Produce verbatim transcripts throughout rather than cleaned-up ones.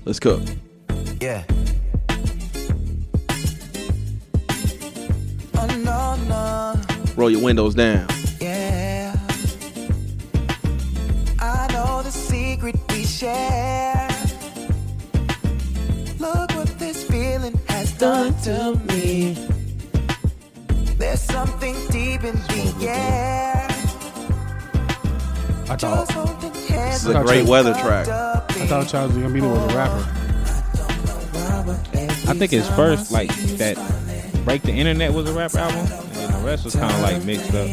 Let's cook. Yeah. Oh, no, no. Roll your windows down. Yeah. I know the secret we share. Look what this feeling has done to me. There's something deep in the air. I thought, This is a great weather track. I thought Childish Gambino was a rapper. I think his first, like, that Break the Internet was a rap album, and the rest was kind of like mixed up.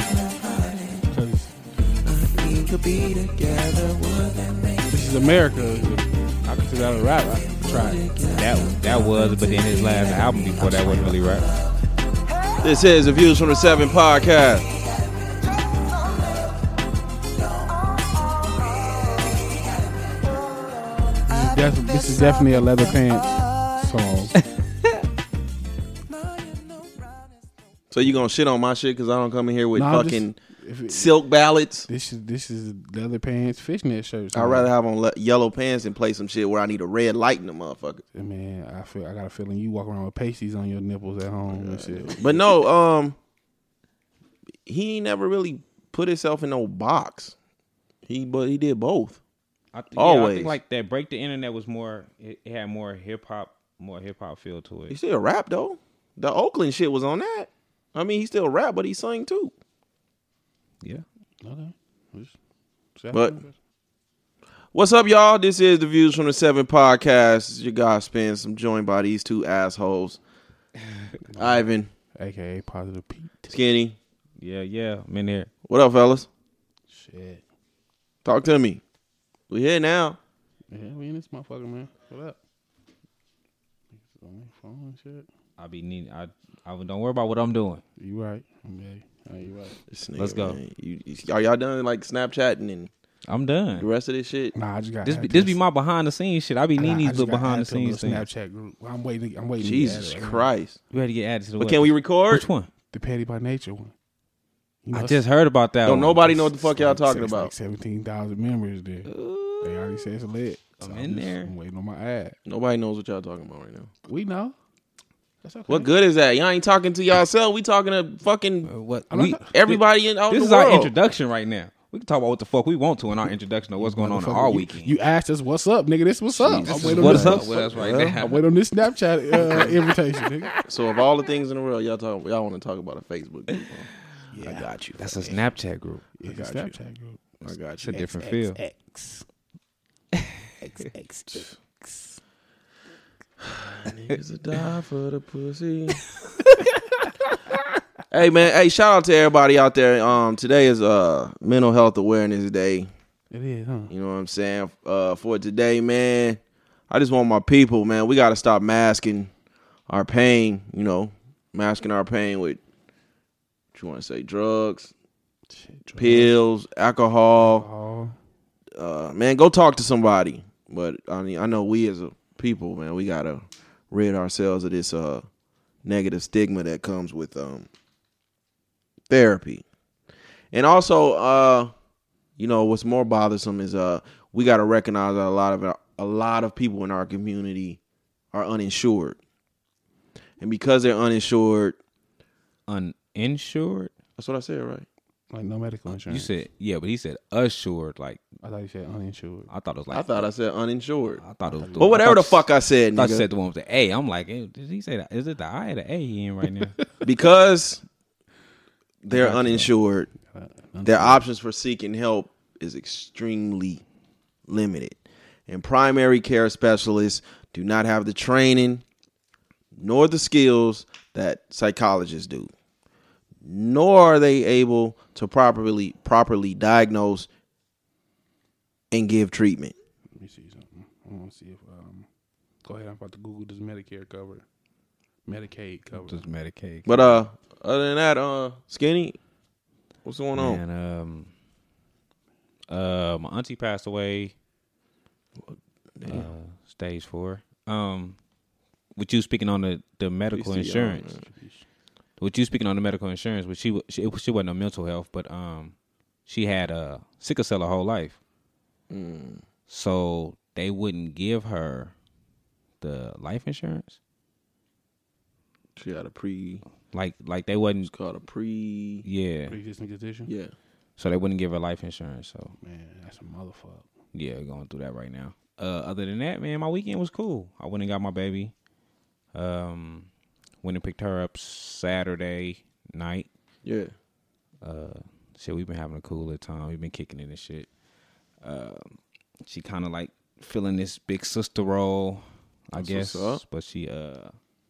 This is America. I consider that a rap track. That that was, but then his last album before that wasn't really rap. This is the Views from the Seven podcast. This is, def- this is definitely a leather pants song. So you gonna shit on my shit because I don't come in here with Nah, fucking just- if it- silk ballads? This is this is leather pants fishnet shirts. I'd rather have on le- yellow pants and play some shit where I need a red light in the motherfucker. Man, I feel I got a feeling you walk around with pasties on your nipples at home and shit. But no, um, he ain't never really put himself in no box. He but he did both. I th- Always. Yeah, I think like that Break the Internet was more. It, it had more hip hop, more hip hop feel to He it. still rap though. The Oakland shit was on that. I mean, he still rap, but he sang too. Yeah. Okay. Just- But what's up, y'all? This is the Views from the Seven podcast. It's your guy Spence. I'm joined by these two assholes, Ivan, A K A Positive Pete. Skinny. Yeah, yeah. I'm in here. What up, fellas? Shit. Talk to me. We here now. Yeah, we in this motherfucker, man. What up? Niggas on their phone and shit. I be needing. I. I don't worry about what I'm doing. You right. Okay. Oh, you right. This nigga, Let's go. man. You, you, are y'all done like Snapchatting and I'm the done. rest of this shit? Nah, I just got This be, this be my behind the scenes shit. I be needing these little behind the scenes things. Snapchat group. I'm waiting. I'm waiting. Jesus to get added. Christ. You had to get added to the. But what? can we record? Which one? The Petty by Nature one. You know, I just heard about that. Don't one. nobody know what the fuck it's y'all like- talking it's about. Like seventeen thousand members there. They already said it's lit. So I'm in just- there. I'm waiting on my ad. Nobody knows what y'all talking about right now. We know. That's okay. What good is that? Y'all ain't talking to yourself. We talking to fucking Uh, what? I'm We, not- everybody in all this the is world. our introduction right now. We can talk about what the fuck we want to in our introduction of what's going on in our You- weekend. You asked us what's up, nigga. This what's up. This I'm is waiting on what's this. up with us right Well, now. I'm waiting on this Snapchat uh, invitation, nigga. So of all the things in the world, y'all talk, y'all want to talk about a Facebook group. huh? I got you. That's a Snapchat group. Yeah, got you. Snapchat group. I got It's a you. different feel. X. X, X, X. Niggas a die for the pussy. Hey man, hey, shout out to everybody out there. Um, today is uh Mental Health Awareness Day. It is, huh? You know what I'm saying? Uh, for today, man, I just want my people, man. We got to stop masking our pain. You know, masking our pain with what you want to say, drugs, Shit, drugs, pills, alcohol. alcohol. Uh, man, go talk to somebody. But I mean, I know we as a people, man, we gotta rid ourselves of this uh negative stigma that comes with um therapy. And also, uh, you know, what's more bothersome is uh we gotta recognize that a lot of our, a lot of people in our community are uninsured, and because they're uninsured, Uninsured? that's what I said, right? Like no medical insurance. You said, yeah, but he said assured. Like, I thought you said uninsured. I thought it was like. I thought I said uninsured, I thought it was. but whatever I the thought- fuck I said, I thought you nigga. said the one with the A. I'm like, eh, did he say that? Is it the I or the A he in right now? Because they're Gotcha. uninsured, Uh, their options for seeking help is extremely limited. And primary care specialists do not have the training nor the skills that psychologists do. Nor are they able to properly properly diagnose and give treatment. Let me see something. I want to see if. Um, go ahead. I'm about to Google does Medicare cover, Medicaid cover. Just Medicaid. But uh, other than that, uh, Skinny, what's going on? And um, uh, my auntie passed away. Uh, stage four. Um, with you speaking on the the medical She's too young, insurance. man. With you speaking on the medical insurance, but she wa- she she wasn't on mental health, but um, she had uh sickle cell her whole life. Mm. So they wouldn't give her the life insurance. She had a pre. Like like they wasn't It's called a pre. yeah. Pre-existing condition. Yeah. So they wouldn't give her life insurance. So Man, that's a motherfucker. yeah, going through that right now. Uh, other than that, man, my weekend was cool. I went and got my baby. Um, went and picked her up Saturday night. Yeah. Uh, shit, we've been having a cooler time. We've been kicking it and shit. Um, she kind of like feeling this big sister role, I That's guess. what's up. But she uh,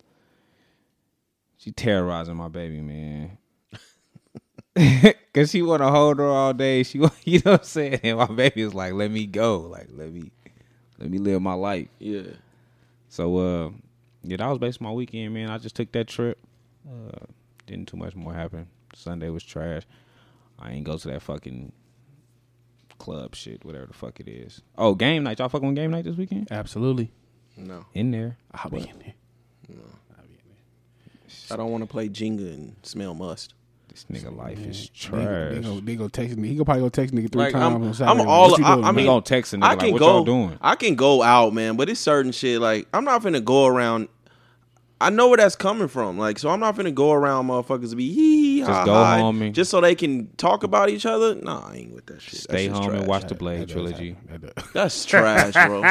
she terrorizing my baby, man. Cause she want to hold her all day. She, wa- you know what I'm saying? And my baby was like, "Let me go, like let me, let me live my life." Yeah. So, uh, yeah, that was basically my weekend, man. I just took that trip. Uh, didn't too much more happen. Sunday was trash. I ain't go to that fucking club shit, whatever the fuck it is. Oh, game night. Y'all fucking with game night this weekend? Absolutely. No. In there. I'll be in there. No. I'll be in there. I don't want to play Jenga and smell must. This nigga life Man, is They, trash. they, go, they go text me. He go probably go text nigga three Like, times I'm- on I'm Saturday. all- What you I- doing, I man? We mean, gonna text a nigga I like, can what go. y'all doing? I can go out, man, but it's certain shit. Like I'm not finna go around. I know where that's coming from. Like, so I'm not finna go around motherfuckers to be hee Just ha, go ha, home and- just so they can talk about each other. Nah, I ain't with that shit. That Stay shit's home and trash. watch the That- Blade that does trilogy. happen. That does. That's trash,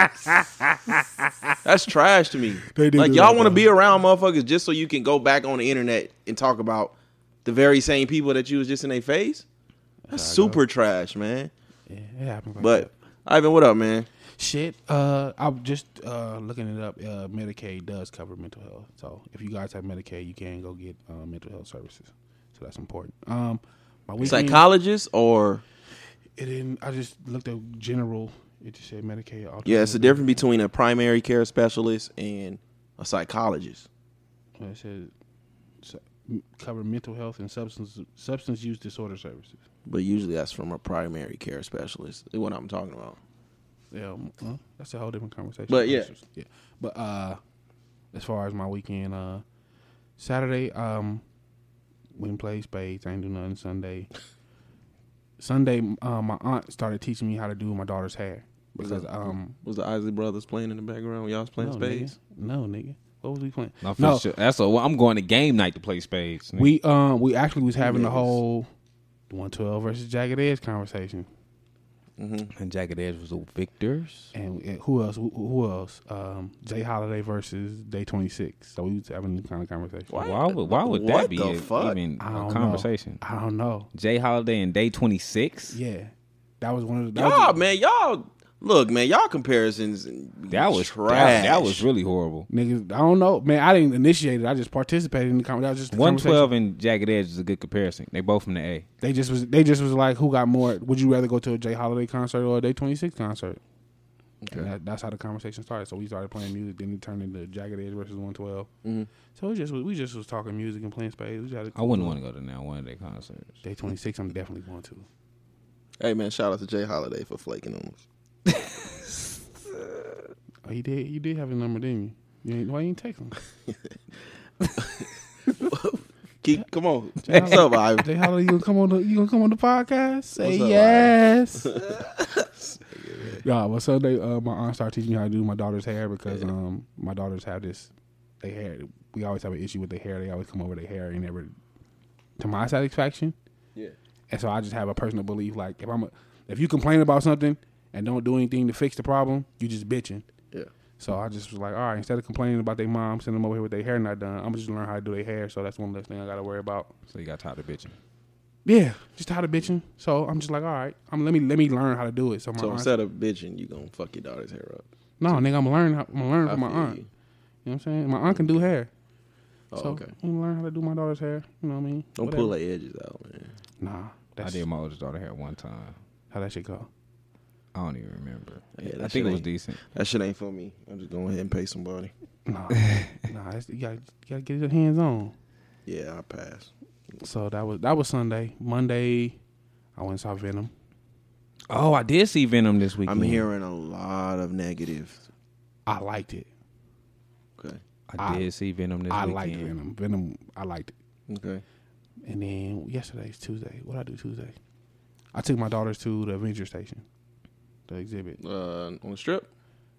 bro. That's trash to me. They do Like do y'all that, want to though. be around motherfuckers just so you can go back on the internet and talk about the very same people that you was just in their face. That's super trash, man. Yeah, it happens. Like But that. Ivan, what up, man? Shit, uh, I'm just uh, looking it up. Uh, Medicaid does cover mental health, so if you guys have Medicaid, you can go get uh, mental health services. So that's important. Um, my weekend, Psychologist or it didn't. I just looked at general. It just said Medicaid. yeah, it's the difference between a primary care specialist and a psychologist. Uh, It says so, m- cover mental health and substance substance use disorder services. But usually that's from a primary care specialist. Is what I'm talking about. Yeah, um, uh, that's a whole different conversation. But, yeah. yeah. But uh, as far as my weekend, uh, Saturday, um, went and played spades. I ain't do nothing Sunday. Sunday, uh, my aunt started teaching me how to do my daughter's hair because um, Was the Isley Brothers playing in the background when y'all was playing no, spades? nigga, no nigga, what was we playing? No, No. sure. That's a. I'm going to game night to play spades. nigga. We um, we actually was having the Niggas. whole one twelve versus Jagged Edge conversation. Mm-hmm. and Jagged Edge was the victors. And, and who else? Who, who else? Um, Jay Holiday versus Day twenty-six. So we was having this kind of conversation. What? Why would why would What that be the a- fuck? even I a don't conversation? know. I don't know. Jay Holiday and Day twenty-six. Yeah, that was one of the. That Y'all, was, man, y'all look, man, y'all comparisons. That was trash. That, that was really horrible. niggas, I don't know, man. I didn't initiate it. I just participated in the conversation. That was just the One twelve conversation. and Jagged Edge is a good comparison. They both from the A. They just was. They just was like, who got more? Would you rather go to a Jay Holiday concert or a Day twenty-six concert? Okay. And that, that's how the conversation started. So we started playing music. Then it turned into Jagged Edge versus one twelve. Mhm. So we just was, we just was talking music and playing spades. We just had a I wouldn't want to go to now one of their concerts. Day twenty-six. I'm definitely going to. Hey, man, shout out to Jay Holiday for flaking on us. Oh, he did. You did have his number, didn't you? you ain't, why you ain't text him? Keep, come on. What's up, Ivan? Jay Holiday, you gonna come on the you gonna come on the podcast? Say What's up, yes. Yeah, well, Sunday, uh, my aunt started teaching me how to do my daughter's hair because um, my daughters have this. They hair. We always have an issue with their hair. They always come over their hair and never, to my satisfaction. Yeah. And so I just have a personal belief, like if I'm, a, if you complain about something and don't do anything to fix the problem, you just bitching. Yeah. So I just was like, all right, instead of complaining about their mom sending them over here with their hair not done, I'm just learn how to do their hair. So that's one less thing I got to worry about. So you got tired of bitching. Yeah, just tired of bitching. So I'm just like, all right, I'm let me let me learn how to do it. So my So aunt, instead of bitching, you gonna fuck your daughter's hair up. no, nigga, I'm learning. I'm gonna learn I from my feel aunt. you. You know what I'm saying? My aunt can do hair. Oh, so okay. I'm gonna learn how to do my daughter's hair. You know what I mean? Don't Whatever. pull the edges out, man. Nah, I that's did my oldest daughter hair one time. how that shit go. I don't even remember. Yeah, that I shit think it was ain't- decent. That shit ain't for me. I'm just going ahead and pay somebody. Nah, nah, it's, you gotta, you gotta get your hands on. Yeah, I pass. So that was that was Sunday. Monday, I went and saw Venom. Oh, I did see Venom this weekend. I'm hearing a lot of negatives. I liked it. Okay. I, I- did see Venom this I weekend. liked Venom. Venom, I liked it. Okay. And then yesterday's Tuesday. What did I do Tuesday? I took my daughters to the Adventure Station, the exhibit. Uh, on the strip?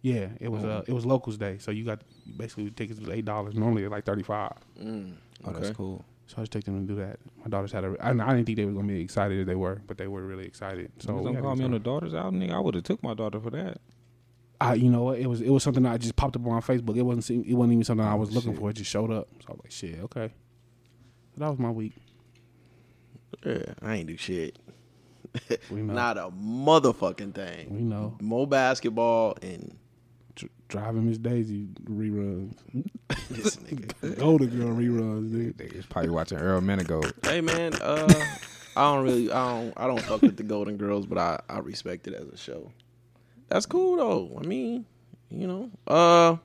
Yeah, it was uh, it was Locals Day, so you got basically tickets was eight dollars. Normally they're like thirty five. Mm, Oh, that's cool. So I just take them to do that. My daughters had a. I, I didn't think they were gonna be excited as they were, but they were really excited. So So we don't had call to me on go. the daughter's out, nigga. I would have took my daughter for that. I, you know what? It was it was something that I just popped up on Facebook. It wasn't seem- it wasn't even something I was looking shit. for. It just showed up. So I was like, shit, okay. So that was my week. Yeah, I ain't do shit. We know. Not a motherfucking thing. We know. More basketball and Dr- driving Miss Daisy reruns. this nigga. Golden Girl reruns, dude. They was probably watching Earl Manigault. Hey man, uh, I don't really, I don't, I don't fuck with the Golden Girls, but I, I respect it as a show. That's cool though. I mean, you know, uh,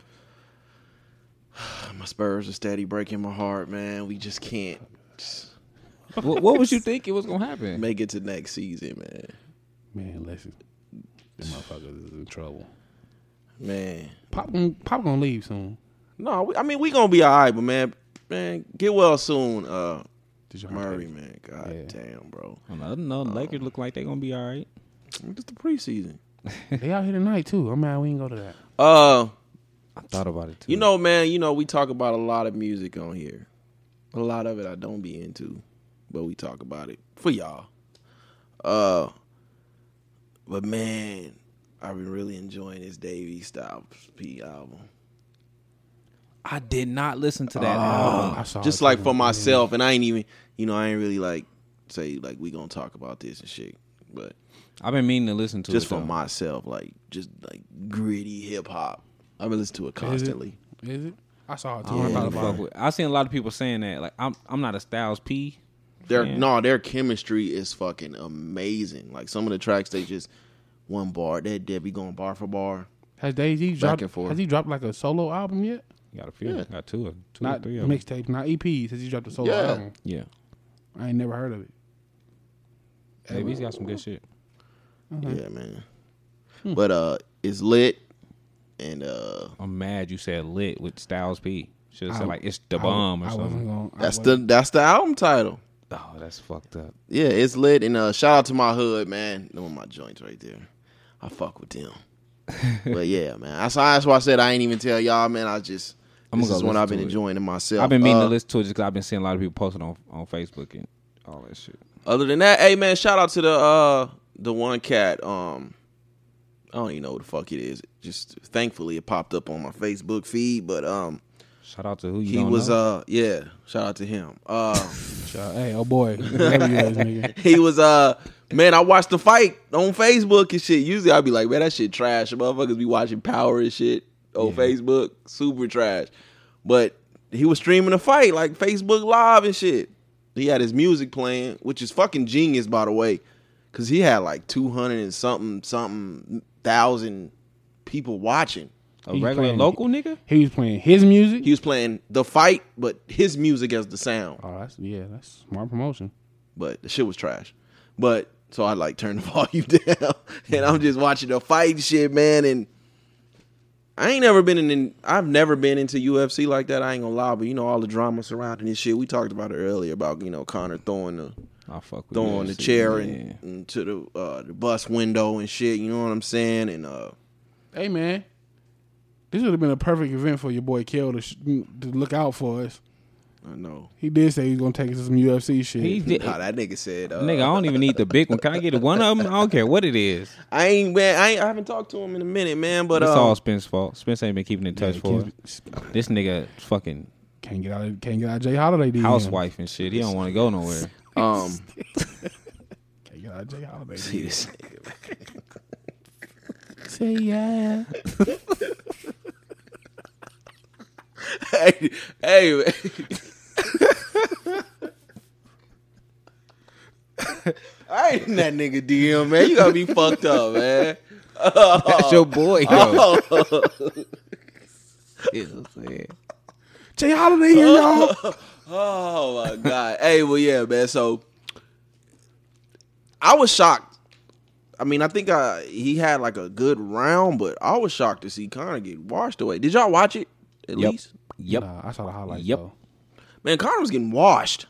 my Spurs are steady breaking my heart, man. We just can't what, what was you thinking was gonna happen? make it to next season, man. Man, listen. Them motherfuckers is in trouble. Man, Pop, gon- Pop gonna leave soon. no, we, I mean we gonna be all right, but man, man, get well soon, uh, Did you Murray, man. God Yeah. damn, bro. I don't know. The Lakers look like they gonna be all right. It's the preseason. They out here tonight too. I'm mad we ain't go to that. Uh. I thought about it too. You know, man, you know, we talk about a lot of music on here. A lot of it I don't be into, but we talk about it for y'all. Uh, but man, I've been really enjoying this Davey Styles P album. I did not listen to that I album. saw Just it like too, for man. myself, and I ain't even, you know, I ain't really like say like we gonna talk about this and shit, but I've been meaning to listen to just it. for though. myself, like just like gritty hip hop. I've been listening to it Is it? constantly. Is it? I saw it I too. don't I thought really about fuck it. with. I seen a lot of people saying that. Like I'm, I'm not a Styles P. Their fan. no, their chemistry is fucking amazing. Like some of the tracks, they just one bar. That Debbie going bar for bar. Has Daisy dropped? and forth. Has he dropped like a solo album yet? Got a few. Yeah. Got two. Two Not or three of them. mixtapes, not E Ps. Has he dropped a solo Yeah. album? Yeah. I ain't never heard of it. Maybe he's got some good shit. Yeah, man. But uh, it's lit, and uh, I'm mad you said lit with Styles P. Should have said I- like it's the I- bomb or I wasn't something. gonna, I that's wasn't- the that's the album title. Oh, that's fucked up. Yeah, it's lit, and uh, shout out to my hood, man. Them are my joints right there. I fuck with them. But yeah, man. That's why, that's why I said I ain't even tell y'all, man. I just I'm this gonna is go one listen I've been to it. enjoying it myself. I've been meaning Uh, to listen to it just because I've been seeing a lot of people posting on on Facebook and all that shit. Other than that, hey man, shout out to the uh the one cat. Um, I don't even know what the fuck it is. Just thankfully it popped up on my Facebook feed, but um, Shout out to who you he don't was know. uh yeah. Shout out to him. Uh, Shout- Hey, oh boy, whoever you is, nigga. he was uh man. I watched the fight on Facebook and shit. Usually I'd be like, man, that shit trash. Motherfuckers be watching Power and shit on Facebook, super trash. But he was streaming the fight like Facebook Live and shit. He had his music playing, which is fucking genius, by the way, because he had like two hundred and something something thousand people watching. a He's regular playing- local nigga. He was playing his music. He was playing the fight, but his music as the sound. Oh, that's yeah, that's smart promotion. But the shit was trash. But so I like turned the volume down, and I'm just watching the fight shit, man. And I ain't never been in. I've never been into U F C like that. I ain't gonna lie, but you know all the drama surrounding this shit. We talked about it earlier about you know Conor throwing the I fuck with throwing U the F C, chair man. and, into the uh, the bus window and shit. You know what I'm saying? And uh, Hey man, this would have been a perfect event for your boy Kel to, sh- to look out for us. I know He did say he was gonna take us to some U F C shit. He did. how that nigga said. Uh, Nigga, I don't even need the big one. Can I get one of them? I don't care what it is. I ain't man. I, ain't, I haven't talked to him in a minute, man. But It's uh, all Spence's fault. Spence ain't been keeping in touch Yeah, for can't- us. This nigga fucking Can't get out. Of, can't get out. Of Jay Holiday. D M. housewife and shit. He don't want to go nowhere. um, Can't get out of Jay Holiday. see this nigga, man. Say yeah. hey, hey, man. I ain't in that nigga D M, man. You gotta be fucked up, man. That's your boy, yo. Jay Holiday here, y'all. Oh my god. Hey, well, yeah, man. So I was shocked. I mean, I think I, he had like a good round, but I was shocked to see Conor get washed away. Did y'all watch it? At Yep. least, Yep. Nah, I saw the highlights. Yep. Though. man. Conor was getting washed.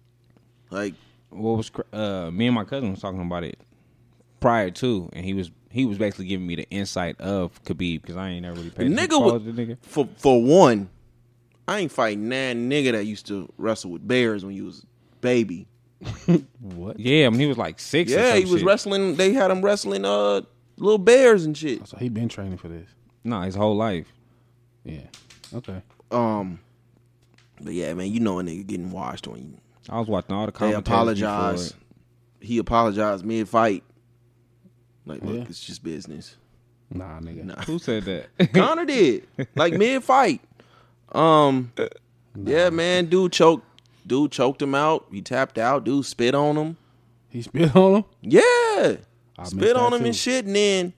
Like, What was cr- uh me and my cousin was talking about it prior to, and he was he was basically giving me the insight of Khabib because I ain't never really paid The attention nigga to would- the nigga. For for one, I ain't fighting that nigga that used to wrestle with bears when you was a baby. What? Yeah, I mean, he was like six. or Yeah, some he was shit. wrestling. They had him wrestling uh little bears and shit. So he been training for this. No, his whole life. Yeah. Okay. Um, but yeah, man, you know a nigga getting washed when you, I was watching all the they commentators apologize. before He apologized mid fight. Like, look, Yeah. it's just business. Nah, nigga. Nah. it. Who said that? Conor did like mid fight. Um, yeah, man, dude choked. Dude choked him out. He tapped out. Dude spit on him. He spit on him. Yeah, I missed spit on that him too. and shit. And then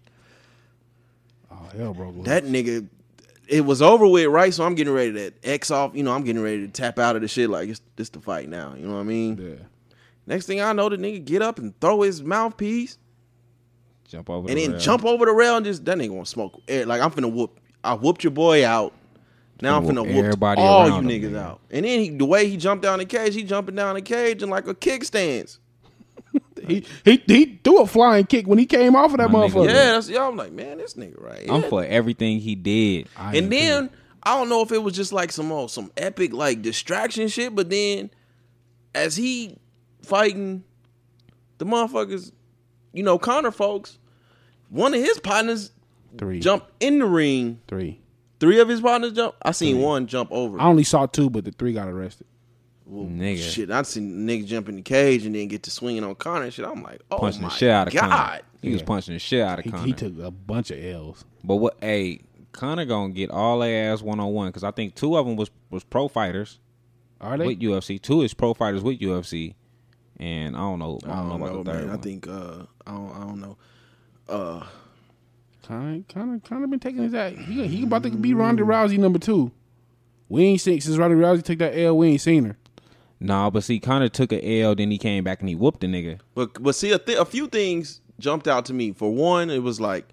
Oh hell, bro. that nigga, it was over with, right? So I'm getting ready to X off. You know, I'm getting ready to tap out of the shit. Like it's this the fight now. You know what I mean? Yeah. Next thing I know, the nigga get up and throw his mouthpiece Jump over and the then rail. jump over the rail and just that nigga gonna smoke air. Like I'm finna whoop. I whooped your boy out. Now I'm Finna finna whoop whoop everybody all you around him, niggas nigga. out. And then he, the way he jumped down the cage, he jumping down the cage in like a kickstands. He he he threw a flying kick when he came off of that My nigga. motherfucker. Yeah, that's y'all. I'm like, man, this nigga right. I'm here. for everything he did. I And am then too. I don't know if it was just like some oh, some epic like distraction shit, but then as he fighting the motherfuckers, you know, Conor folks, one of his partners three, jump in the ring. three. Three of his partners jump. I seen one jump over. I only saw two, but the three got arrested. Well, Nigga. Shit, I seen niggas jump in the cage and then get to swinging on Conor and shit. I'm like, oh Punching my the shit out of god. Conor. He was Yeah. punching the shit out of He, Conor. he took a bunch of L's. But what? Hey, Conor gonna get all their ass one on one because I think two of them was was pro fighters Are they? with U F C. Two is pro fighters with U F C, and I don't know. I I don't, don't know know, about the third man. I one. think uh, I don't, I don't know. Uh, Kind of, kind of, kind of been taking his ass. He, he about to be Ronda Rousey number two. We ain't seen since Ronda Rousey took that L. We ain't seen her. Nah, but see, Conor took a L, then he came back and he whooped the nigga. but but see, a, th- a few things jumped out to me. For one, it was like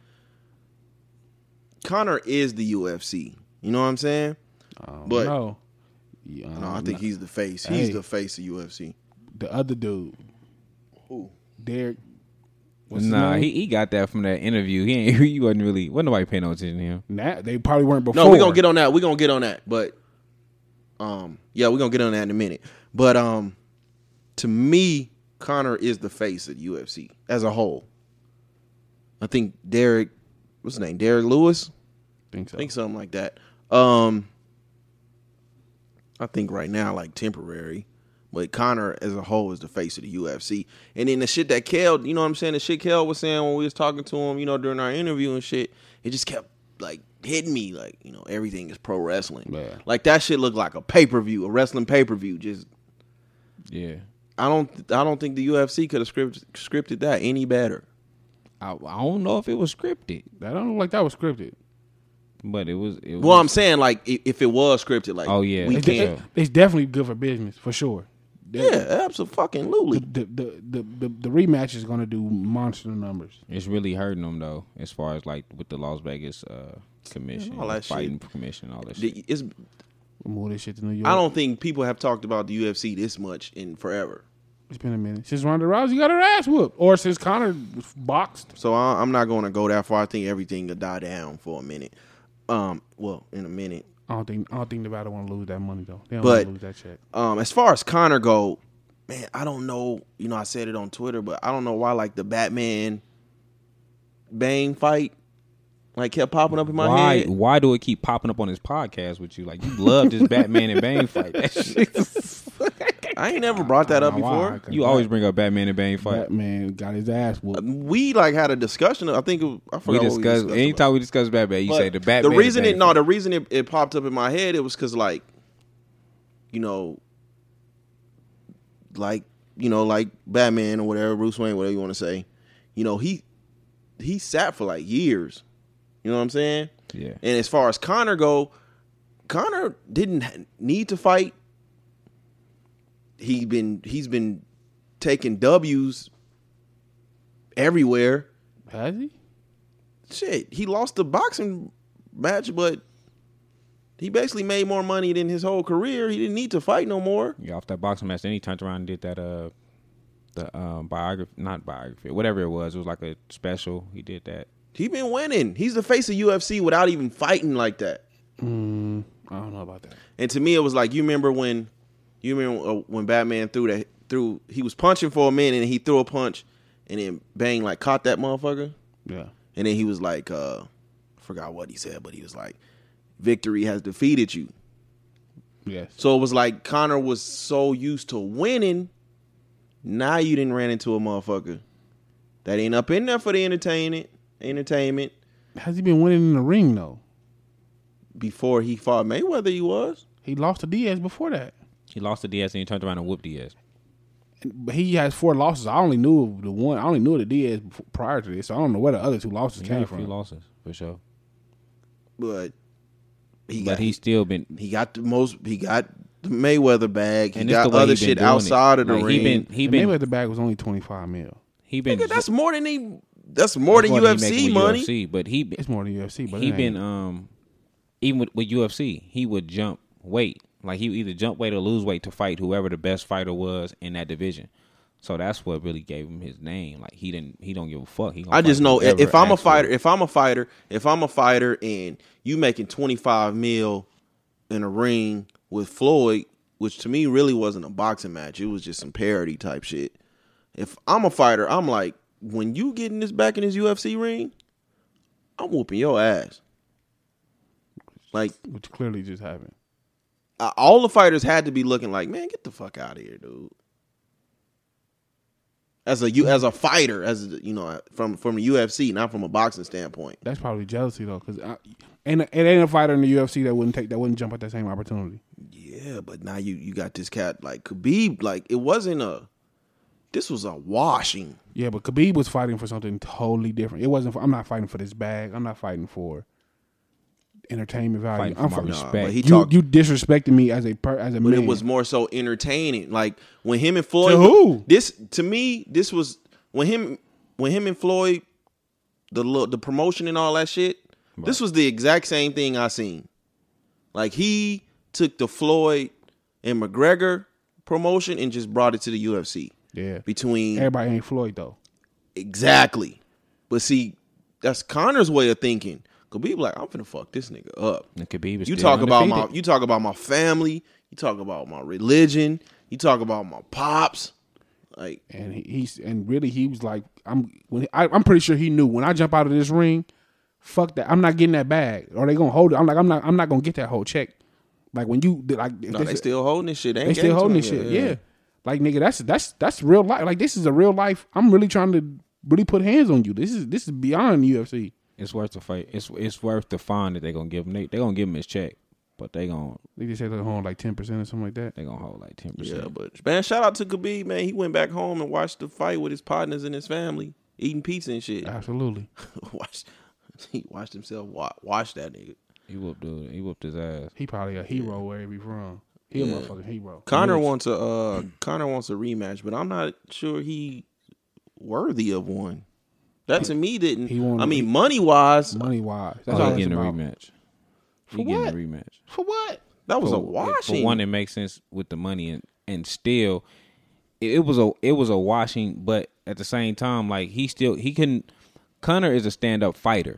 Conor is the U F C. You know what I'm saying? Um, But- no, yeah, No, I think he's the face. Hey. He's the face of U F C. the other dude, Who? Derek. What's his Nah, name? he, he got that from that interview. He ain't he wasn't really wasn't nobody paying no attention to him. Nah, they probably weren't before. No, we're gonna get on that. We're gonna get on that. But um yeah, we're gonna get on that in a minute. But um to me, Conor is the face of the U F C as a whole. I think Derek what's his name? Derek Lewis? Think so. I think something like that. Um I think right now, like temporary. But Conor as a whole is the face of the U F C. And then the shit that Kel, you know what I'm saying? The shit Kel was saying when we was talking to him, you know, during our interview and shit, it just kept like hitting me like, you know, everything is pro wrestling. Yeah. Like that shit looked like a pay-per-view, a wrestling pay-per-view. Just Yeah, I don't I don't think the U F C could have scripted scripted that any better. I, I don't know if it was scripted, That don't look like that was scripted. but it was. It was Well, I'm saying like i- if it was scripted, like Oh, yeah. we It's, can't. de- it's definitely good for business for sure. The- Yeah, absolutely. The the, the the the the rematch is gonna do monster numbers. It's really hurting them though, as far as like with the Las Vegas uh, commission, all that fighting commission, all that shit. The- It's, Move this shit to New York. I don't think people have talked about the U F C this much in forever. It's been a minute since Ronda Rousey got her ass whooped, or since Conor was boxed. So I, I'm not going to go that far. I think everything will die down for a minute. Um, well, in a minute. I don't think I don't think Nevada want to lose that money though. They don't But- want to lose that check. Um, as far as Conor go, man, I don't know. You know, I said it on Twitter, but I don't know why like the Batman Bane fight like kept popping up in my Why? head. Why do it keep popping up on this podcast with you? Like you love this Batman and Bane fight. That shit. I ain't never brought that I up don't know why, before. 'cause You always bring up Batman and Bane fight. Batman got his ass whooped. We like had a discussion. I think it, I We forgot what discuss we discussed about. anytime we discuss Batman. You But say the Batman. The reason and it Bane no, fight. the reason it, it popped up in my head, it was because like, you know, like you know, like Batman or whatever, Bruce Wayne, whatever you want to say, you know, he he sat for like years. You know what I'm saying? Yeah. And as far as Conor go, Conor didn't need to fight. He been he's been taking W's everywhere. Has he? Shit, he lost the boxing match, but he basically made more money than his whole career. He didn't need to fight no more. Yeah, off that boxing match, then he turned around and did that uh the um biography, not biography, whatever it was. It was like a special. He did that. He been winning. He's the face of U F C without even fighting like that. Mm, I don't know about that. And to me, it was like, you remember when, you remember uh, when Batman threw that threw he was punching for a minute and he threw a punch, and then bang, like caught that motherfucker. Yeah. And then he was like, uh, I forgot what he said, but he was like, victory has defeated you. Yes. So it was like Conor was so used to winning. Now you didn't ran into a motherfucker that ain't up in there for the entertainment. Entertainment. Has he been winning in the ring though? Before he fought Mayweather, he was. He lost to Diaz before that. He lost to Diaz and he turned around and whooped Diaz. But he has four losses. I only knew of the one. I only knew of the Diaz before, prior to this. So I don't know where the other two losses He came had a from. few losses for sure. But he But got he's still been. he got the most. He got the Mayweather bag. He And it's the got way other he been shit doing outside it. of the Like, ring. He been. He The been. Mayweather bag was only twenty five mil. He been. Nigga, that's more than he. That's more that's than what U F he C making with money. U F C, but he been. It's more than U F C, but He it been. ain't. Um, even with, with U F C, he would jump weight. Like he would either jump weight or lose weight to fight whoever the best fighter was in that division. So that's what really gave him his name. Like he didn't. He don't give a fuck. He gonna I just fight know whoever if I'm a asks for fighter, it. if I'm a fighter, if I'm a fighter, and you making twenty-five mil in a ring with Floyd, which to me really wasn't a boxing match, it was just some parody type shit. If I'm a fighter, I'm like, when you getting this back in this U F C ring, I'm whooping your ass. Like Which clearly just happened. uh, all the fighters had to be looking like, man, get the fuck out of here, dude. As a you as a fighter, as a, you know, from from the U F C, not from a boxing standpoint. That's probably jealousy though, because ain't it ain't a fighter in the U F C that wouldn't take that wouldn't jump at that same opportunity. Yeah, but now you you got this cat like Khabib. Like it wasn't a. This was a washing. Yeah, but Khabib was fighting for something totally different. It wasn't. For, I'm not fighting for this bag. I'm not fighting for entertainment value. Fighting for I'm my fighting- respect. Nah, but he You talked, you disrespecting me as a per, as a but man. it was more so entertaining. Like when him and Floyd. To who? This to me, this was when him when him and Floyd, the lo- the promotion and all that shit. Right. This was the exact same thing I seen. Like he took the Floyd and McGregor promotion and just brought it to the U F C. Yeah. Between Everybody ain't Floyd though. exactly, but see, that's Conor's way of thinking. Khabib like, I'm finna fuck this nigga up. And Khabib is You still talk about my, undefeated. you talk about my family. You talk about my religion. You talk about my pops. Like, And he, he's and really he was like, I'm when I, I'm pretty sure he knew when I jump out of this ring, fuck that, I'm not getting that bag. Or they gonna hold it. I'm like, I'm not I'm not gonna get that whole check. Like when you like, if no, this they is- still holding this shit. They, they ain't still gave it to holding this him shit. yet. Yeah. Like nigga, that's that's that's real life. Like this is a real life. I'm really trying to really put hands on you. This is this is beyond U F C. It's worth the fight. It's it's worth the fine that they gonna give him. They they gonna give him his check, but they gonna They just say they're hold like ten percent or something like that. they gonna hold like ten Yeah, percent. but man, shout out to Khabib, man. He went back home and watched the fight with his partners and his family, eating pizza and shit. Absolutely. watched, he watched himself watch, watch that nigga. He whooped dude. He whooped his ass. He probably a hero wherever he from. He Yeah. a motherfucking hero. Connor Yes. wants a uh, Connor wants a rematch, but I'm not sure he worthy of one. That to me didn't. he wanted- I mean, money wise, money wise. That's Oh, all he it's getting a about. rematch. For He getting what? a rematch. For what? that was a For- washing. For one, it makes sense with the money, and and still, it, it was a it was a washing. But at the same time, like he still he couldn't. Connor is a stand up fighter.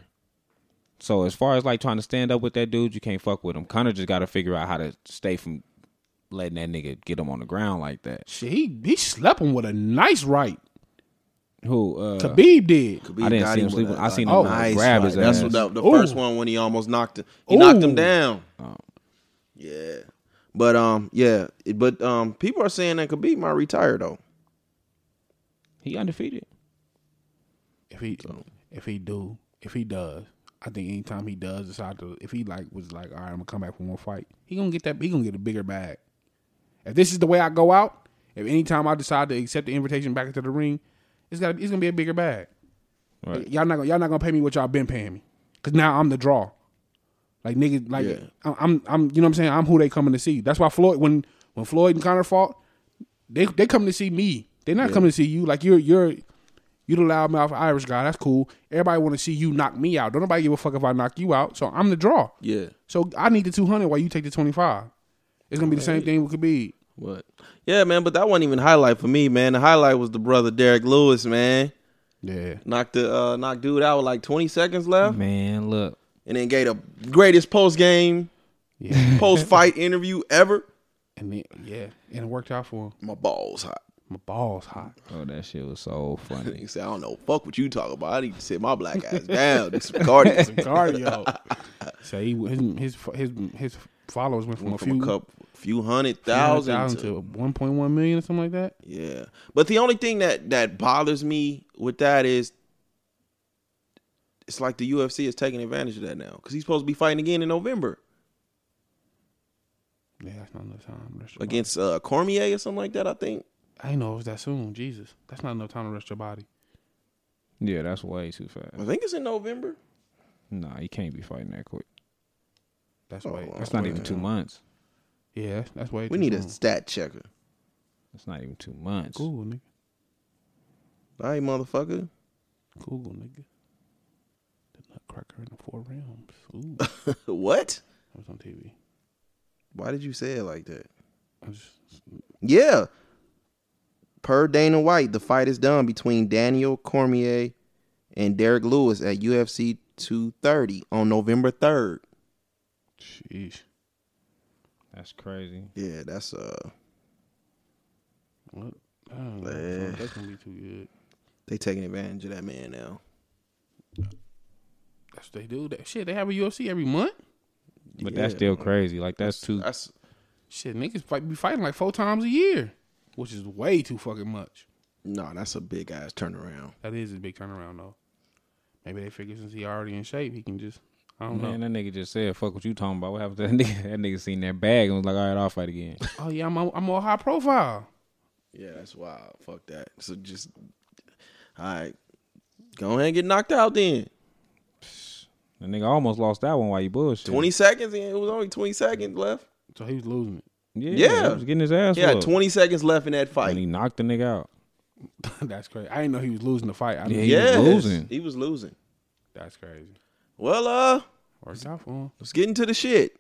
So as far as like trying to stand up with that dude, you can't fuck with him. Connor just got to figure out how to stay from letting that nigga get him on the ground like that. Shit, he he slept him with a nice right. Who? Uh, Khabib did. Khabib I didn't got see him with sleep a- with- I a seen him nice grab his right. That's ass. what the, the Ooh. first one when he almost knocked him. He Ooh. knocked him down. Oh. Yeah, but um, yeah, it- but um, people are saying that Khabib might retire though. He undefeated. If he if he do if he does, I think anytime he does decide to, if he like was like, all right, I'm gonna come back for one fight, he gonna get that. He gonna get a bigger bag. If this is the way I go out, if anytime I decide to accept the invitation back into the ring, it's got it's gonna be a bigger bag. Right. Y'all not gonna y'all not gonna pay me what y'all been paying me, cause now I'm the draw. Like niggas, like Yeah. I'm, I'm, I'm, you know what I'm saying. I'm who they coming to see. That's why Floyd, when when Floyd and Conor fought, they they coming to see me. They're not Yeah. coming to see you. Like you're you're you the loudmouth Irish guy. That's cool. Everybody want to see you knock me out. Don't nobody give a fuck if I knock you out. So I'm the draw. Yeah, So I need the two hundred while you take the twenty-five. It's gonna be the same thing with Khabib. what? Yeah, man, but that wasn't even highlight for me, man. The highlight was the brother Derek Lewis, man. Yeah. Knocked the uh, knocked dude out with like twenty seconds left, Man, look. and then gave the greatest post game, Yeah. post fight interview ever. And then, yeah. And it worked out for him. My balls hot. My balls hot. Oh, that shit was so funny. He said, "I don't know, fuck what you talk about. I need to sit my black ass down. Do some cardio." Some cardio. So he, his, his his his followers went from Went a from few a couple, few hundred few hundred thousand thousand to, to one point one million or something like that. yeah. But the only thing that that bothers me with that is it's like the U F C is taking advantage of that now because he's supposed to be fighting again in November Yeah, that's not enough time. Rest your against uh, Cormier or something like that. I think. body. I didn't know it was that soon. Jesus, that's not enough time to rest your body. Yeah, that's way too I fast. think it's in November. Nah, he can't be fighting that quick. That's Oh, way. wow. That's not man. even two months. Yeah, that's, that's way. We too need a soon. stat checker. That's not even two months. Google nigga. All right, motherfucker. Google nigga. The Nutcracker in the Four Realms. Ooh, that What? was on T V. Why did you say it like that? I just, Yeah. Per Dana White, the fight is done between Daniel Cormier and Derek Lewis at U F C two thirty on November third. sheesh. That's crazy. Yeah, that's uh What? I don't know. Eh. That's gonna be too good. they taking advantage of that man now. That's what they do. That shit. They have a U F C every month. But Yeah. that's still crazy. Like, that's too. That's Shit, niggas fight, be fighting like four times a year, which is way too fucking much. no, that's a big ass turnaround. That is a big turnaround though. Maybe they figure since he already in shape, he can just. I don't Man, know. that nigga just said, fuck what you talking about. What happened to that nigga? That nigga seen that bag and was like, all right, I'll fight again. Oh yeah, I'm I'm more high profile. Yeah, that's wild. Fuck that. So just all right, go ahead and get knocked out then. The nigga almost lost that one while you bullshit. Twenty seconds in. It was only twenty seconds left. So he was losing it. Yeah, Yeah. he was getting his ass He had whooped. twenty seconds left in that And fight. he knocked the nigga out. That's crazy. I didn't know he was losing the fight. I knew Yeah, he he was Yes, losing. He was losing. That's crazy. Well, uh, Worked out for him. let's get into the shit.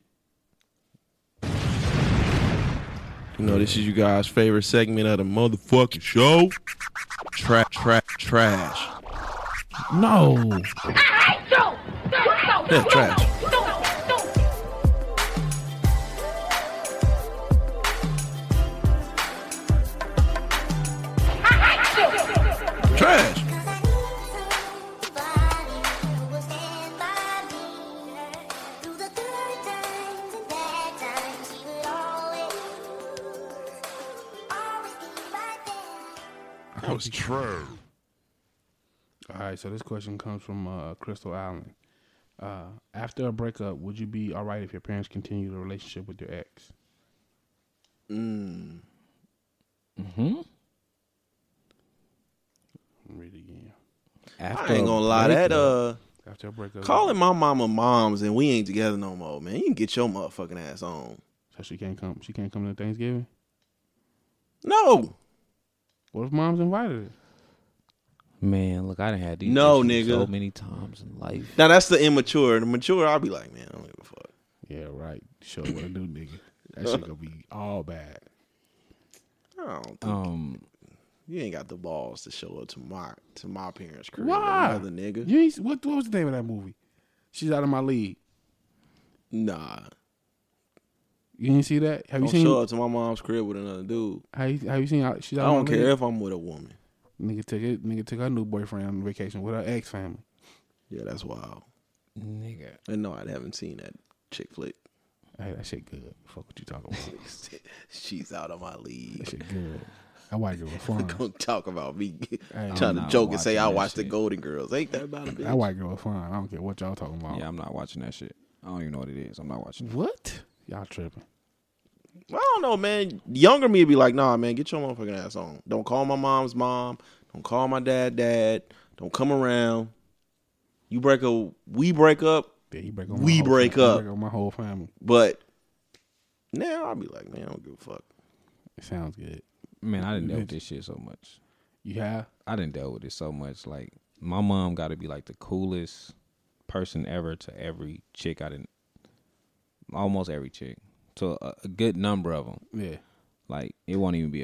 You know, this is you guys' favorite segment of the motherfucking show. Trash, trash, trash. No. Yeah, trash. Trash. That was true. All right, so this question comes from uh, Crystal Allen. Uh, after a breakup, would you be all right if your parents continue the relationship with your ex? Mm. Mm-hmm. Read it again. I ain't gonna lie, that uh, After a breakup, calling my mama moms and we ain't together no more, man. You can get your motherfucking ass on. So she can't come. She can't come to Thanksgiving. No, What if mom's invited her? Man, look, I done had these No, issues nigga. so many times in life. now that's the immature. The mature, I'll be like, man, I don't give a fuck. Yeah, right. Show what I do, nigga. That shit gonna be all bad. I don't think Um, you ain't got the balls to show up to my to my parents' crib. Why? Another nigga. You ain't, what, what was the name of that movie? She's out of my league. Nah, You didn't see that? Have you don't seen? show up to my mom's crib with another dude. Have you, have you seen? Out, she's I out of don't my care league? if I'm with a woman. Nigga took it. Nigga took her new boyfriend on vacation with her ex family. Yeah, that's wild. nigga. And no, I haven't seen that chick flick. Hey, that shit good. Fuck what you talking about. She's out of my That league. shit good. That white girl was fine. Gonna talk about me Hey, trying I'm to not joke and say I watching that watched the shit. Golden Girls. Ain't that about a bitch? That white girl was fine. I don't care what y'all talking about. Yeah, I'm not watching that shit. I don't even know what it is. I'm not watching it. What? Y'all tripping. I don't know, man. Younger me would be like, nah, man, get your motherfucking ass on. Don't call my mom's mom. Don't call my dad dad. Don't come around. You break up, we break up, Yeah, you break up my We whole break fam- you up. break up my whole family. but now I'll be like, man, I don't give a fuck. It sounds good. Man, I didn't deal with this shit so much. You have? I didn't deal with it so much. Like, my mom got to be like the coolest person ever to every chick I didn't. Almost every chick. To a, a good number of them. Yeah. Like, it won't even be a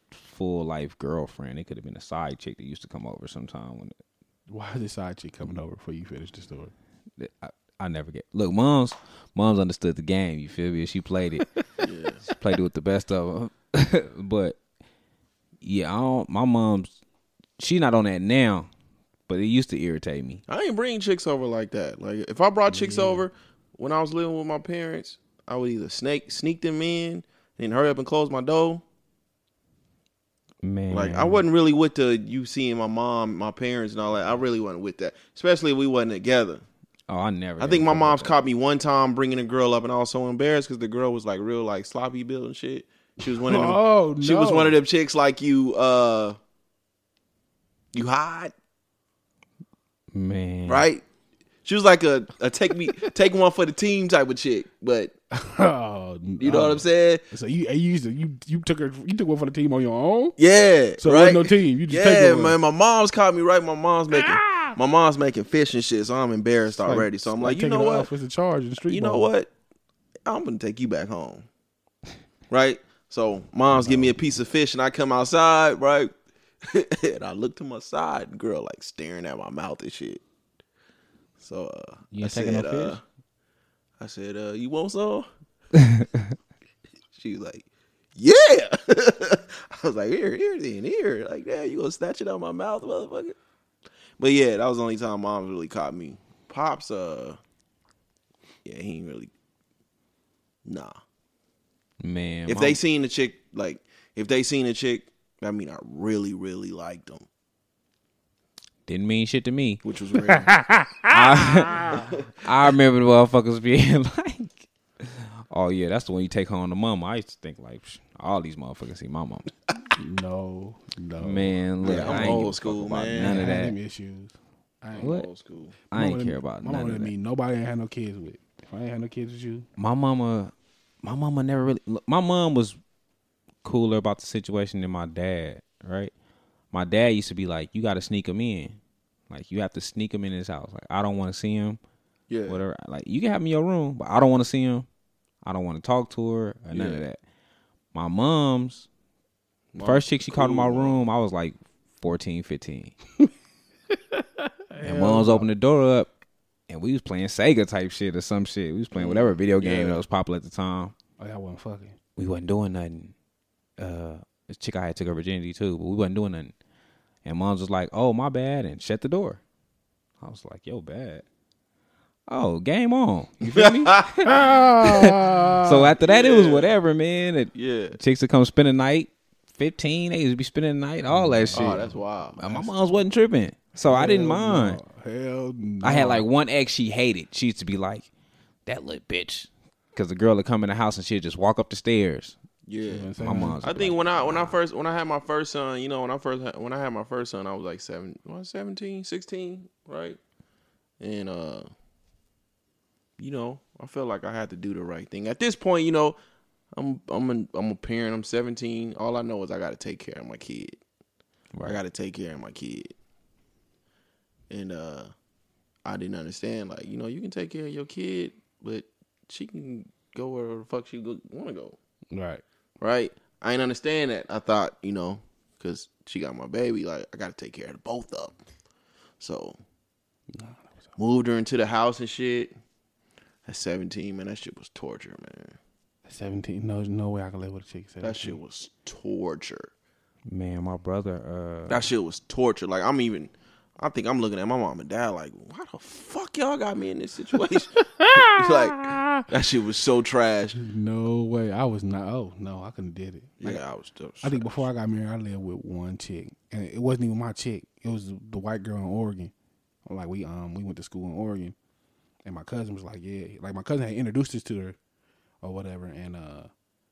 full life girlfriend. It could have been a side chick that used to come over sometime. When Why is this side chick coming over before you finish the story? I, I never get. Look, mom's mom's understood the game. You feel me? She played it. Yeah. She played it with the best of them. But yeah, I don't, my mom's she not on that now, but it used to irritate me. I ain't bring chicks over like that. Like if I brought chicks Yeah. over when I was living with my parents, I would either snake sneak them in and hurry up and close my door. Man, Like I wasn't really with the you seeing my mom, my parents, and all that. I really wasn't with that, especially if we wasn't together. Oh, I never. I think my mom's caught me one time bringing a girl up, and I was so embarrassed because the girl was like real like sloppy built and shit. She was one of them. Oh, She was no. one of them chicks like you. uh You hide, Man, right? She was like a, a take me take one for the team type of chick, but Oh, you know what I'm saying? So you you used to, you you took her you took one for the team on your own. Yeah, So it right? wasn't no team. You just yeah, take one. man. My mom's caught me right. My mom's making my mom's making fish and shit, so I'm embarrassed Like- already. So I'm like, you taking know it what? off as a charge in street You know ball. what? I'm gonna take you back home, right? So mom's give me a piece of fish, and I come outside, right? And I look to my side, and girl like staring at my mouth and shit. So uh, You I ain't taking no said, fish? uh, I said, uh, "You want some?" She was like, "Yeah." I was like, "Here, here, then, here." Like, yeah, you gonna snatch it out of my mouth, motherfucker? But yeah, that was the only time mom's really caught me. Pops, uh, yeah, he ain't really. Nah. Man, If mom- they seen the chick, like, if they seen a chick, I mean, I really, really liked them, didn't mean shit to me. which was rare. I, I remember the motherfuckers being like, "Oh yeah, that's the one you take home to mama." I used to think like, psh, all these motherfuckers see my mama. No, no, Man, look, Yeah, I'm I ain't old give a fuck school, about man. none I of had that. them issues. I ain't, What? Old school. I my ain't mama care didn't- about my none mama of didn't that. mean nobody ain't had no kids with. If I ain't had no kids with you, My mama, my mama never really. Look, my mom was cooler about the situation than my dad. Right, my dad used to be like, "You got to sneak him in, like you have to sneak him in his house. Like I don't want to see him, Yeah. whatever. Like you can have him in your room, but I don't want to see him. I don't want to talk to her or none of Yeah. that." My mom's Mom, first chick she called in my cool, man. room, I was like fourteen, fifteen. And mom's opened the door up, and we was playing Sega type shit or some shit. We was playing whatever video game Yeah. that was popular at the time. oh, y'all wasn't fucking. We wasn't doing nothing. Uh, this chick I had took her virginity too, but we wasn't doing nothing. And mom's was like, "Oh, my bad," and shut the door. I was like, "Yo, bad." Oh, game on. You feel me? Ah, So after that, it was yeah. whatever, man. It, Yeah. chicks that come spend the night, fifteen, they used to be spending the night, all that shit. Oh, that's wild. And my mom's wasn't tripping, so I didn't mind. No. Hell no. I had like one ex she hated. She used to be like, "That little bitch," because the girl would come in the house and she'd just walk up the stairs. Yeah. My mom's. I think when I when I first when I had my first son, you know, when I first had, when I had my first son, I was like seven, what, seventeen, sixteen, right? And uh you know, I felt like I had to do the right thing. At this point, you know, I'm I'm an, I'm a parent. I'm seventeen. All I know is I got to take care of my kid. I got to take care of my kid. And uh I didn't understand, like, you know, you can take care of your kid, but she can go where the fuck she want to go. right. Right? I ain't understand that. I thought, you know, because she got my baby, like, I got to take care of both of them. So, moved her into the house and shit. At seventeen, man, that shit was torture, man. Seventeen. No, no way I can live with a chick. That shit was torture. Man, my brother. Uh, That shit was torture. Like, I'm even, I think I'm looking at my mom and dad like, why the fuck y'all got me in this situation? Like, that shit was so trash. No way. I was not. Oh no, I couldn't did it. Like, Yeah, I was still. I think before I got married, I lived with one chick, and it wasn't even my chick. It was the white girl in Oregon. Like we um we went to school in Oregon, and my cousin was like, yeah, like my cousin had introduced us to her, or whatever, and uh,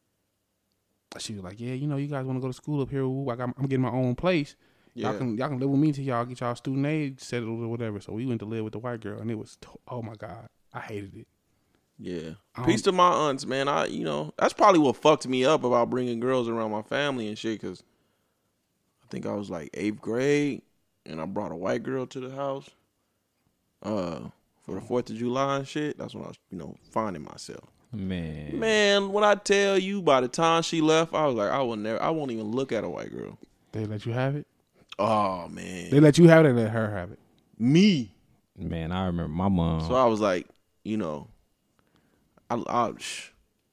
she was like, yeah, you know, you guys want to go to school up here? Ooh, I got, I'm getting my own place. Yeah. Y'all can y'all can live with me till y'all get y'all student aid settled or whatever. So we went to live with the white girl, and it was to- oh my god, I hated it. Yeah. Um, Peace to my aunts, man. I, you know, that's probably what fucked me up about bringing girls around my family and shit. Cause I think I was like eighth grade, and I brought a white girl to the house, uh, for the Fourth of July and shit. That's when I was, you know, finding myself. Man. Man, when I tell you, by the time she left, I was like, I will never, I won't even look at a white girl. They let you have it? Oh man, They let you have it or let her have it? me. Man, I remember my mom. So I was like, you know, I, I, sh-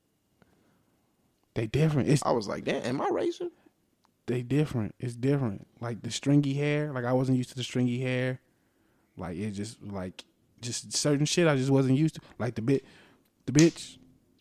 They different. It's I was like, damn, am I racist? they different. It's different. Like the stringy hair. Like I wasn't used to the stringy hair. Like it just like just certain shit I just wasn't used to. Like the bit, the bitch.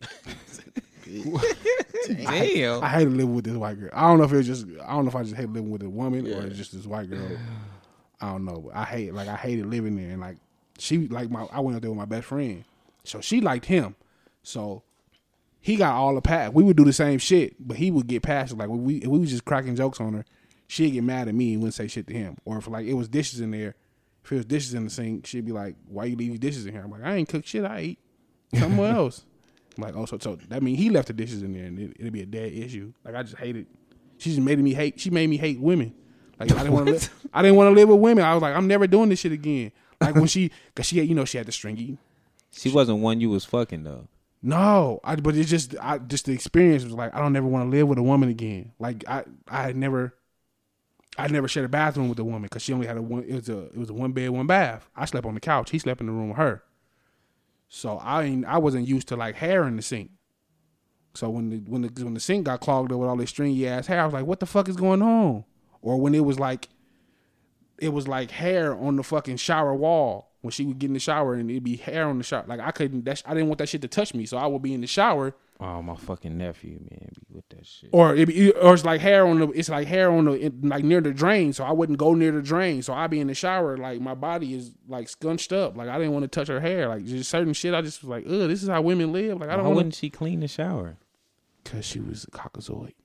Damn. I hated living with this white girl. I don't know if it was just. I don't know if I just hate living with a woman Yeah. or it's just this white girl. I don't know. But I hate like I hated living there and like she like my. I went up there with my best friend, so she liked him. So he got all the pass. We would do the same shit, but he would get past it. Like when we if we was just cracking jokes on her, she'd get mad at me and wouldn't say shit to him. Or if like it was dishes in there, if it was dishes in the sink, she'd be like, "Why you leave these dishes in here?" I'm like, "I ain't cooked shit. I ate somewhere else." I'm like, oh, so, so that mean he left the dishes in there and it, it'd be a dead issue. Like I just hated. She just made me hate. She made me hate women. Like I didn't want to. Li- I didn't want to live with women. I was like, I'm never doing this shit again. Like when she, cause she, had, you know, she had the stringy. She wasn't one you was fucking though. No, I, but it's just, I just the experience was like, I don't never want to live with a woman again. Like I, I had never, I never shared a bathroom with a woman because she only had a one. It was a, it was a one bed, one bath. I slept on the couch. He slept in the room with her. So I ain't, I wasn't used to like hair in the sink. So when the when the when the sink got clogged up with all this stringy ass hair, I was like, what the fuck is going on? Or when it was like, it was like hair on the fucking shower wall when she would get in the shower and it'd be hair on the shower. Like I couldn't, that sh- I didn't want that shit to touch me. So I would be in the shower. Oh, my fucking nephew, man, be with that shit. Or it be, or it's like hair on the it's like hair on the it, like near the drain, so I wouldn't go near the drain. So I'd be in the shower like my body is like scunched up, like I didn't want to touch her hair, like just certain shit. I just was like, ugh, this is how women live. Like I Why don't want wouldn't she clean the shower? because she was a caucasoid.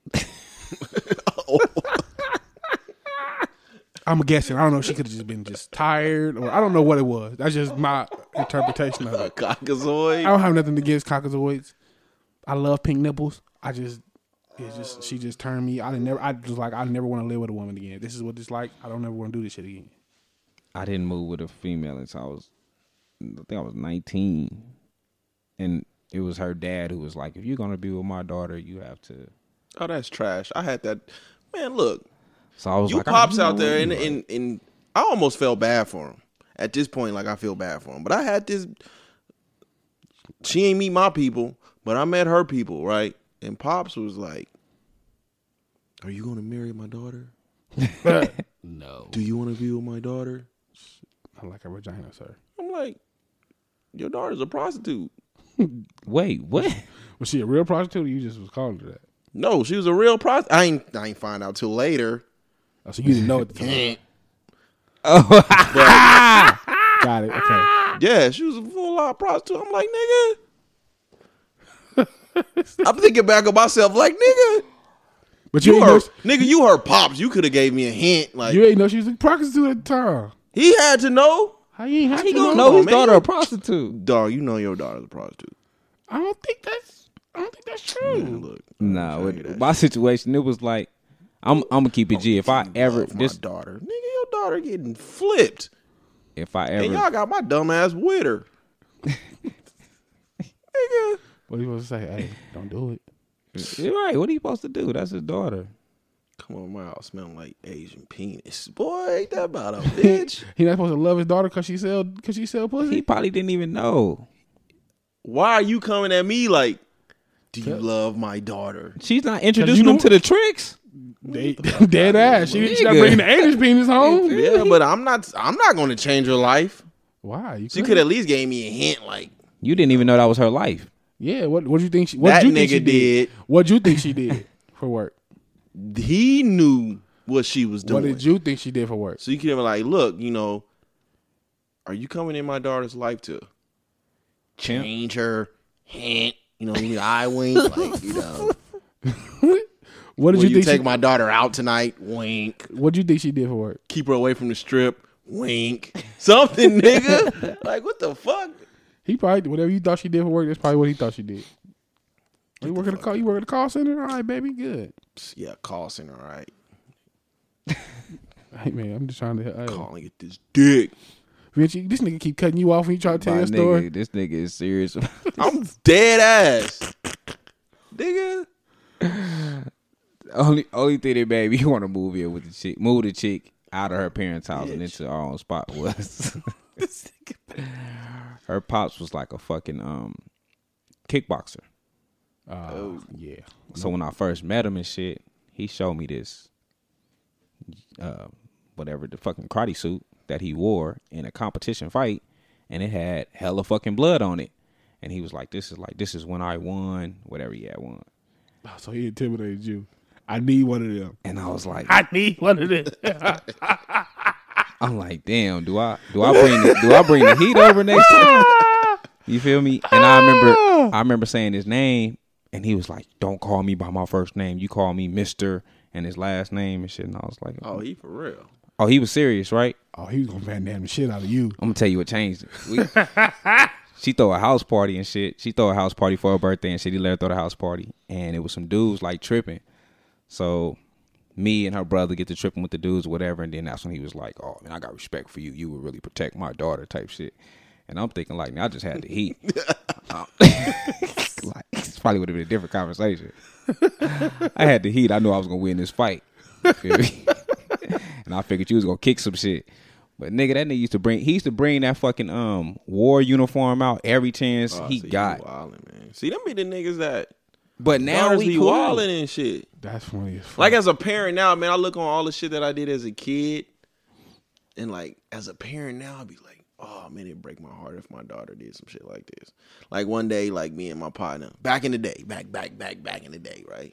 I'm guessing. I don't know. She could have just been just tired, or I don't know what it was. That's just my interpretation of A it. caucasoid. I don't have nothing against caucasoids. I love pink nipples. I just, it's just, she just turned me. I didn't never. I was like, I never want to live with a woman again. This is what it's like. I don't ever want to do this shit again. I didn't move with a female until I was, I think I was nineteen, and it was her dad who was like, "If you're gonna be with my daughter, you have to." Oh, that's trash. I had that. Man, look, So I was you like, pops you know out there, what, and, you right. and and I almost felt bad for him. At this point, like I feel bad for him. But I had this. She ain't meet my people, but I met her people, right? And Pops was like, "Are you gonna marry my daughter? No, Do you want to be with my daughter?" I like a vagina, sir. I'm like, "Your daughter's a prostitute." Wait, what? Was she a real prostitute? Or you just was calling her that? No, she was a real prostitute. I ain't. I ain't find out till later. Oh, so you didn't know at the time. Oh, Got it. Okay. Yeah, she was a full out prostitute. I'm like, nigga. I'm thinking back of myself, like, nigga. But you, You ain't know, heard, nigga, you heard Pops. You could have gave me a hint. Like, you ain't know she was a prostitute at the time. he had to know. How you ain't have he to gonna know? no, his man. daughter a prostitute. Dog, you know your daughter's a prostitute. I don't think that's. I don't think that's true. Man, look. No, I'll it, tell you that my shit. situation, it was like, I'm I'm gonna keep it G. If I You ever love my this, daughter, nigga, your daughter getting flipped, if I and y'all ever, got my dumb ass with her. Nigga, What are you supposed to say? Hey, don't do it. you're right. What are you supposed to do? That's his daughter. come on, my house smelling like Asian penis. Boy, ain't that about a bitch? He not supposed to love his daughter because she sell because she sell pussy. He probably didn't even know. Why are you coming at me like, do you love my daughter? She's not introducing you him know- to the tricks. They, dead ass. She, she not Nigga. bringing the Asian penis home. Yeah, but I'm not. I'm not going to change her life. Why? You She couldn't? could at least gave me a hint, like You didn't even know that was her life. Yeah. What? What you think? She, what that you think nigga she did. What you think she did for work? He knew what she was doing. What did you think she did for work? So you could have been like, look, you know, are you coming in my daughter's life to Chimp. change her? Hint, you know, you eye wink, like you know. What did Will you you, think? take she, my daughter out tonight? Wink. what do you think she did for work? Keep her away from the strip. Wink. Something, nigga. Like what the fuck? He probably whatever you thought she did for work. That's probably what he thought she did. You work at a call. You work at a call center. All right, baby, good. Yeah, call center, all right. Hey man, I'm just trying to. Hey. Calling it this dick. Richie, this nigga keep cutting you off when you try to tell My your story. nigga, this nigga is serious. I'm dead ass. nigga. Only only thing that made me want to move here with the chick, move the chick out of her parents' house and into our own spot was her pops was like a fucking um kickboxer. Uh, Oh. yeah. So when I first met him and shit, he showed me this, uh, whatever the fucking karate suit that he wore in a competition fight, and it had hella fucking blood on it. And he was like, "This is like this is when I won, whatever he had won." Oh, so he intimidated you. I need one of them. And I was like, I need one of them. I'm like, damn, do I do I bring the, do I bring the heat over next time? You feel me? And I remember I remember saying his name, and he was like, "Don't call me by my first name. You call me Mister and his last name and shit." And I was like, Oh, he for real. "Oh, he was serious, right?" Oh, he was gonna Van Damme the shit out of you. I'm gonna tell you what changed it. We, she throw a house party and shit. She throw a house party for her birthday and shit. He let her throw the house party, and it was some dudes like tripping. So me and her brother get to tripping with the dudes, or whatever, and then that's when he was like, "Oh man, I got respect for you. You would really protect my daughter," type shit. And I'm thinking like, I just had the heat. Like, it's probably would have been a different conversation. I had the heat. I knew I was gonna win this fight. You feel me? And I figured you was gonna kick some shit. But nigga, that nigga used to bring he used to bring that fucking um war uniform out every chance Oh, he see, got. you wildin', man. See, them be the niggas that But now daughters we be cool. wildin' and shit. That's funny as fuck. Like as a parent now, man, I look on all the shit that I did as a kid, and like as a parent now, I'd be like, oh man, it'd break my heart if my daughter did some shit like this. Like one day, like me and my partner, back in the day, back, back, back, back in the day, right?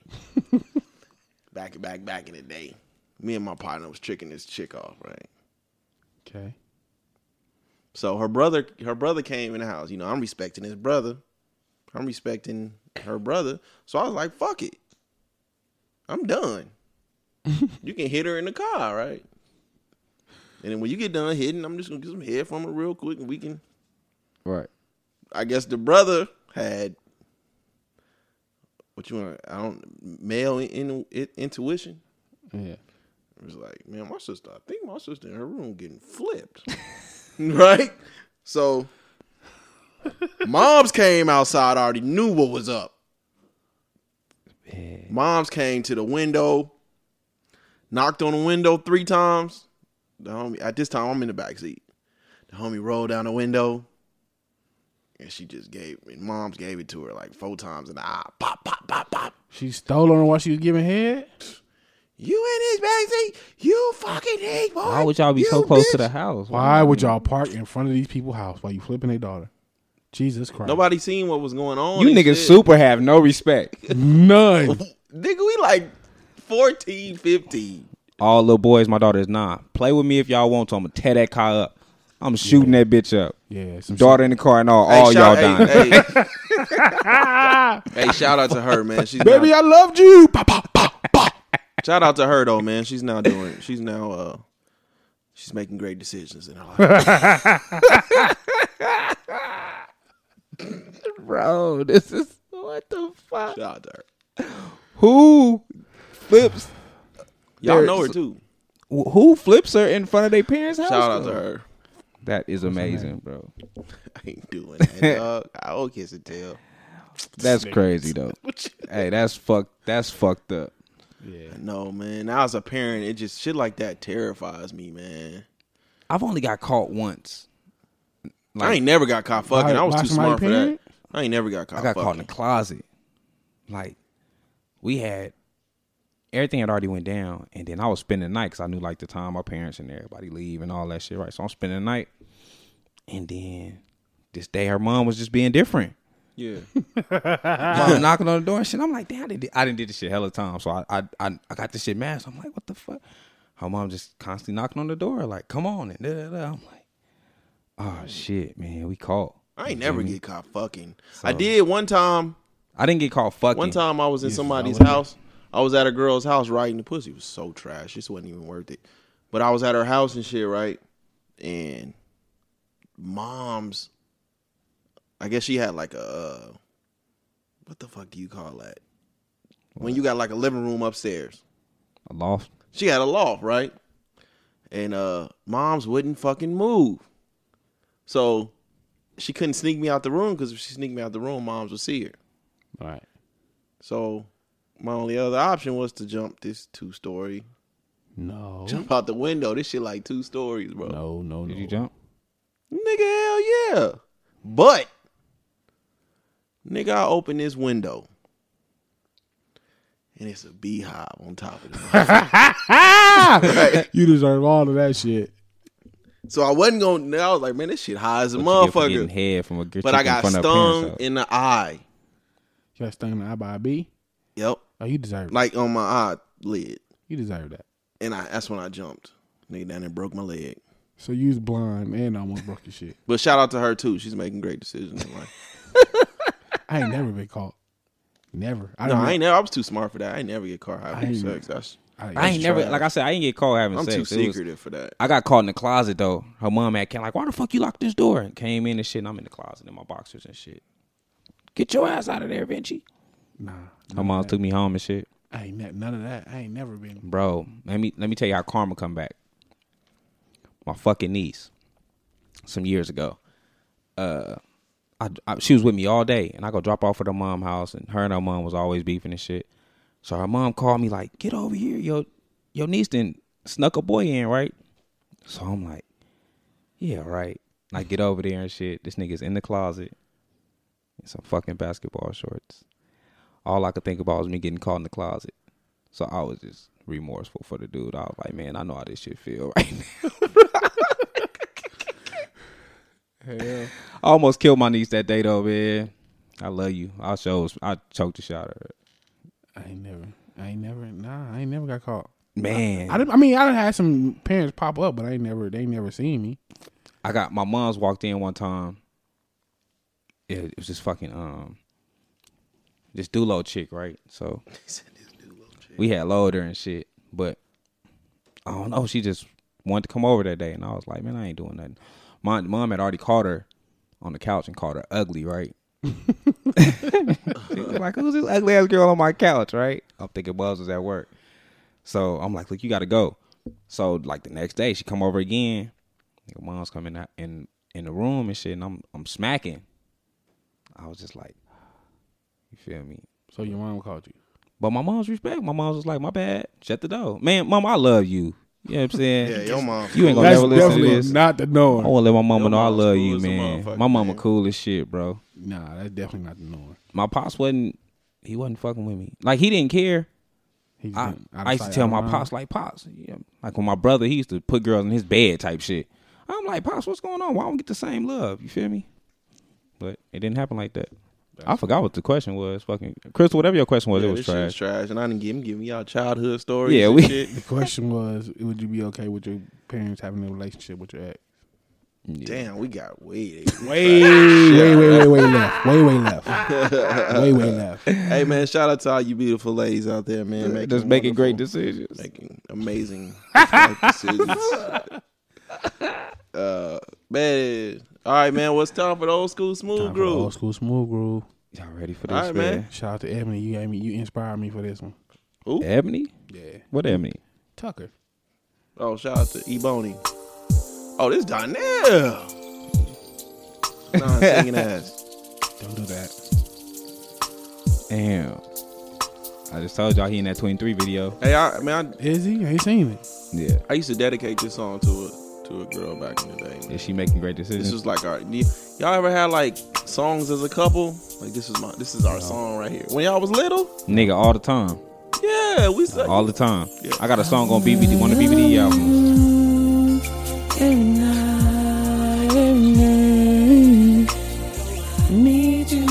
back, back, back in the day, me and my partner was tricking this chick off, right? Okay. So her brother, her brother came in the house. You know, I'm respecting his brother. I'm respecting her brother. So I was like, fuck it. I'm done. You can hit her in the car, right? And then when you get done hitting, I'm just gonna get some head from her real quick, and we can. Right. I guess the brother had what you want? I don't male in, in, intuition. Yeah. It was like, man, my sister. I think my sister in her room getting flipped, right? So, moms came outside. Already knew what was up. Yeah. Moms came to the window, knocked on the window three times. The homie, at this time, I'm in the back seat. The homie rolled down the window, and she just gave. And moms gave it to her like four times in the eye. Pop, pop, pop, pop. She stole on her while she was giving head. You in this back seat? You fucking hate boy. Why would y'all be You so close bitch. to the house? Why would y'all park in front of these people's house while you flipping their daughter? Jesus Christ. Nobody seen what was going on. You and niggas shit. super have no respect. None. Nigga, we like fourteen, fifteen. All little boys, my daughter is nine. Play with me if y'all want to. I'm gonna tear that car up. I'm shooting that bitch up. Yeah. Some Daughter in the car and all. Hey, all y'all shout, dying. hey, hey. Hey, shout out to her, man. She's Baby, now, I loved you. Pop, pop, pop, pop. shout out to her though, man. She's now doing. She's now. uh She's making great decisions in her life. Bro, this is what the fuck? Shout out to her. Who flips? Y'all There's- know her too. Who flips her in front of their parents' house? Shout out though? to her. That is amazing, bro. I ain't doing that, dog. I will kiss and tell. That's crazy though. Hey, that's fucked. That's fucked up. Yeah. No, man. Now as a parent, it just shit like that terrifies me, man. I've only got caught once. I ain't never got caught fucking. Why- I was why too somebody smart for that. parent? I ain't never got caught I got fucking. caught in the closet. Like, we had everything had already went down, and then I was spending the night because I knew like the time my parents and everybody leave and all that shit, right? So I'm spending the night, and then this day her mom was just being different. Yeah. Mom knocking on the door and shit. I'm like, damn, I didn't, I didn't did this shit hella time, so I I I, I got this shit masked. I'm like, what the fuck? Her mom just constantly knocking on the door, like, come on, and da da da. I'm like, oh shit, man, we caught. I ain't You never feel me? get caught fucking. So- I did one time. I didn't get caught fucking. One time I was in Yes, somebody's I would. house. I was at a girl's house riding the pussy. It was so trash. This wasn't even worth it. But I was at her house and shit, right? And mom's, I guess she had like a, uh, what the fuck do you call that? When you got like a living room upstairs. a loft. She had a loft, right? And uh, moms wouldn't fucking move. So she couldn't sneak me out the room because if she sneaked me out the room, moms would see her. All right. So my only other option was to jump this two story. No. Jump out the window. This shit like two stories, bro. No, no, no. Did you jump? Nigga, hell yeah. But, nigga, I open this window. And it's a beehive on top of it. You deserve all of that shit. So I wasn't going to, I was like, man, this shit high as a What you get for getting motherfucker. head from a good But I chick in got front of stung parents' in the eye. You got stung in the eye by a bee? Yep. Oh, you deserve it. Like on my eyelid. You deserve that. And I that's when I jumped. Nigga down there broke my leg. So you was blind and almost broke your shit. But shout out to her too. She's making great decisions in life. I ain't never been caught. Never. I no, done- I ain't never. I was too smart for that. I ain't never get caught I having ain't- sex. That's I, I ain't never, trash. like I said, I ain't get caught having I'm sex. too It was- secretive for that. I got caught in the closet though. Her mom had came like, why the fuck you locked this door? And came in and shit. And I'm in the closet in my boxers and shit. Get your ass out of there, Vinci. Nah. Her mom took me home and shit. I ain't ne- none of that. I ain't never been. Bro, let me let me tell you how karma come back. My fucking niece, some years ago, uh, I, I she was with me all day, and I go drop off at her mom's house, and her and her mom was always beefing and shit. So her mom called me like, "Get over here, yo, your niece done snuck a boy in, right?" So I'm like, "Yeah, right." I get over there and shit. This nigga's in the closet in some fucking basketball shorts. All I could think about was me getting caught in the closet. So I was just remorseful for the dude. I was like, man, I know how this shit feel right now. Hell. I almost killed my niece that day though, man. I love you. I show. I choked the shit out of her. I ain't never. I ain't never. Nah, I ain't never got caught. Man, I, didn't- I mean, I done had some parents pop up, but I ain't never. They ain't never seen me. I got my mom's walked in one time. It, it was just fucking um, this Dulo chick, right? So we had lowered her and shit, but I don't know. She just wanted to come over that day, and I was like, man, I ain't doing nothing. My mom had already caught her on the couch and called her ugly, right? She was like, who's this ugly ass girl on my couch, right? I'm thinking Buzz was at work. So I'm like, look, you got to go. So like the next day, she come over again. Nigga, mom's coming out in in the room and shit, and I'm I'm smacking. I was just like, you feel me? So your mom called you. But my mom's respect. My mom's was like, my bad. Shut the door. Man, mom, I love you. You know what I'm saying? Yeah, your mom. You ain't gonna That's never listen to definitely this. not the I norm. want to let my mama Your know I mom's love cool you, as a man. motherfucker, My mama man. cool as shit, bro. Nah, that's definitely not the norm. My pops wasn't, he wasn't fucking with me. Like, he didn't care. He just I, been out of I used to sight, tell out my of mind. pops, like, pops, yeah. Like when my brother, he used to put girls in his bed type shit. I'm like, pops, what's going on? Why don't we get the same love? You feel me? But it didn't happen like that. I forgot what the question was. Fucking Crystal, whatever your question was, Yeah, it was this shit trash. was trash, and I didn't give him give me y'all childhood stories. Yeah, and we- shit. The question was, would you be okay with your parents having a relationship with your ex? Yeah. Damn, we got way. Way, way, way, way, way left. Way, way left. Way, way left. Hey man, shout out to all you beautiful ladies out there, man. Making Just making great wonderful- decisions. making amazing life decisions. Uh, man, all right, man. What's time for the old school smooth Time for the groove? Old school smooth groove. Y'all ready for this, All right, man. Shout out to Ebony. You gave me, you inspired me for this one. Who? Ebony? Yeah. What Ebony? Tucker. Oh, shout out to Ebony. Oh, this Donnell. Nah, singing ass. Don't do that. Damn. I just told y'all he in that twenty-three video. Hey, I man, Is he? I ain't seen it. Yeah. I, I used to dedicate this song to a to a girl back in the day. Man. Is she making great decisions? This was like our. y- Y'all ever had like songs as a couple? Like this is my this is our song right here. When y'all was little, Nigga, all the time. yeah, we said All the time. Yeah. I got a song on B B D, one of the B B D albums. Every night, every day, need you.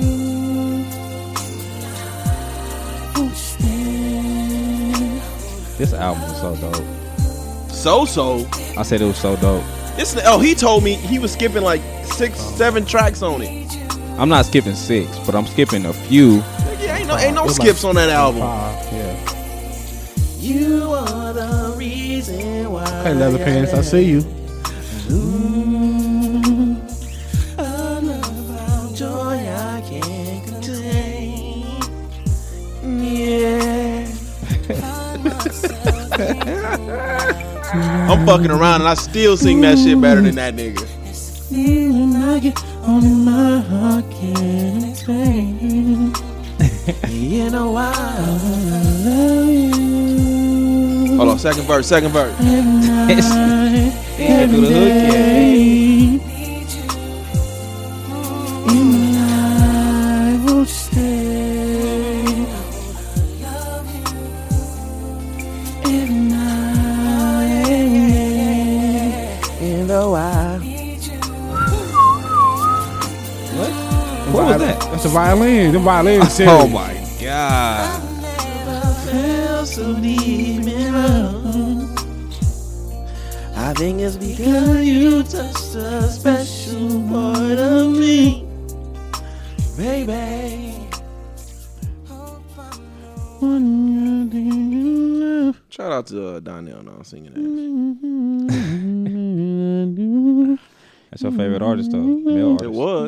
Understand. This album was so dope. so so. I said it was so dope. This oh he told me he was skipping like six seven tracks on it. I'm not skipping six, but I'm skipping a few. Nigga, ain't no ain't no It was skips like on that album. Five, yeah. You are the reason why. Hey, leather pants, I see you. Ooh, a love of joy I can't contain. Yeah. I'm fucking around and I still sing that shit better than that nigga. like it, only my heart can explain. You know why? Hold on, second verse, second verse. Can't do the hook yet. And I will stay every night. You know why? What was that? That's a violin. The violin is serious. Oh my god. Feel so deep in love. I think it's because you touched a special part of me, baby. Shout out to uh, Donnell now singing that. That's your favorite artist though. Male artist. It was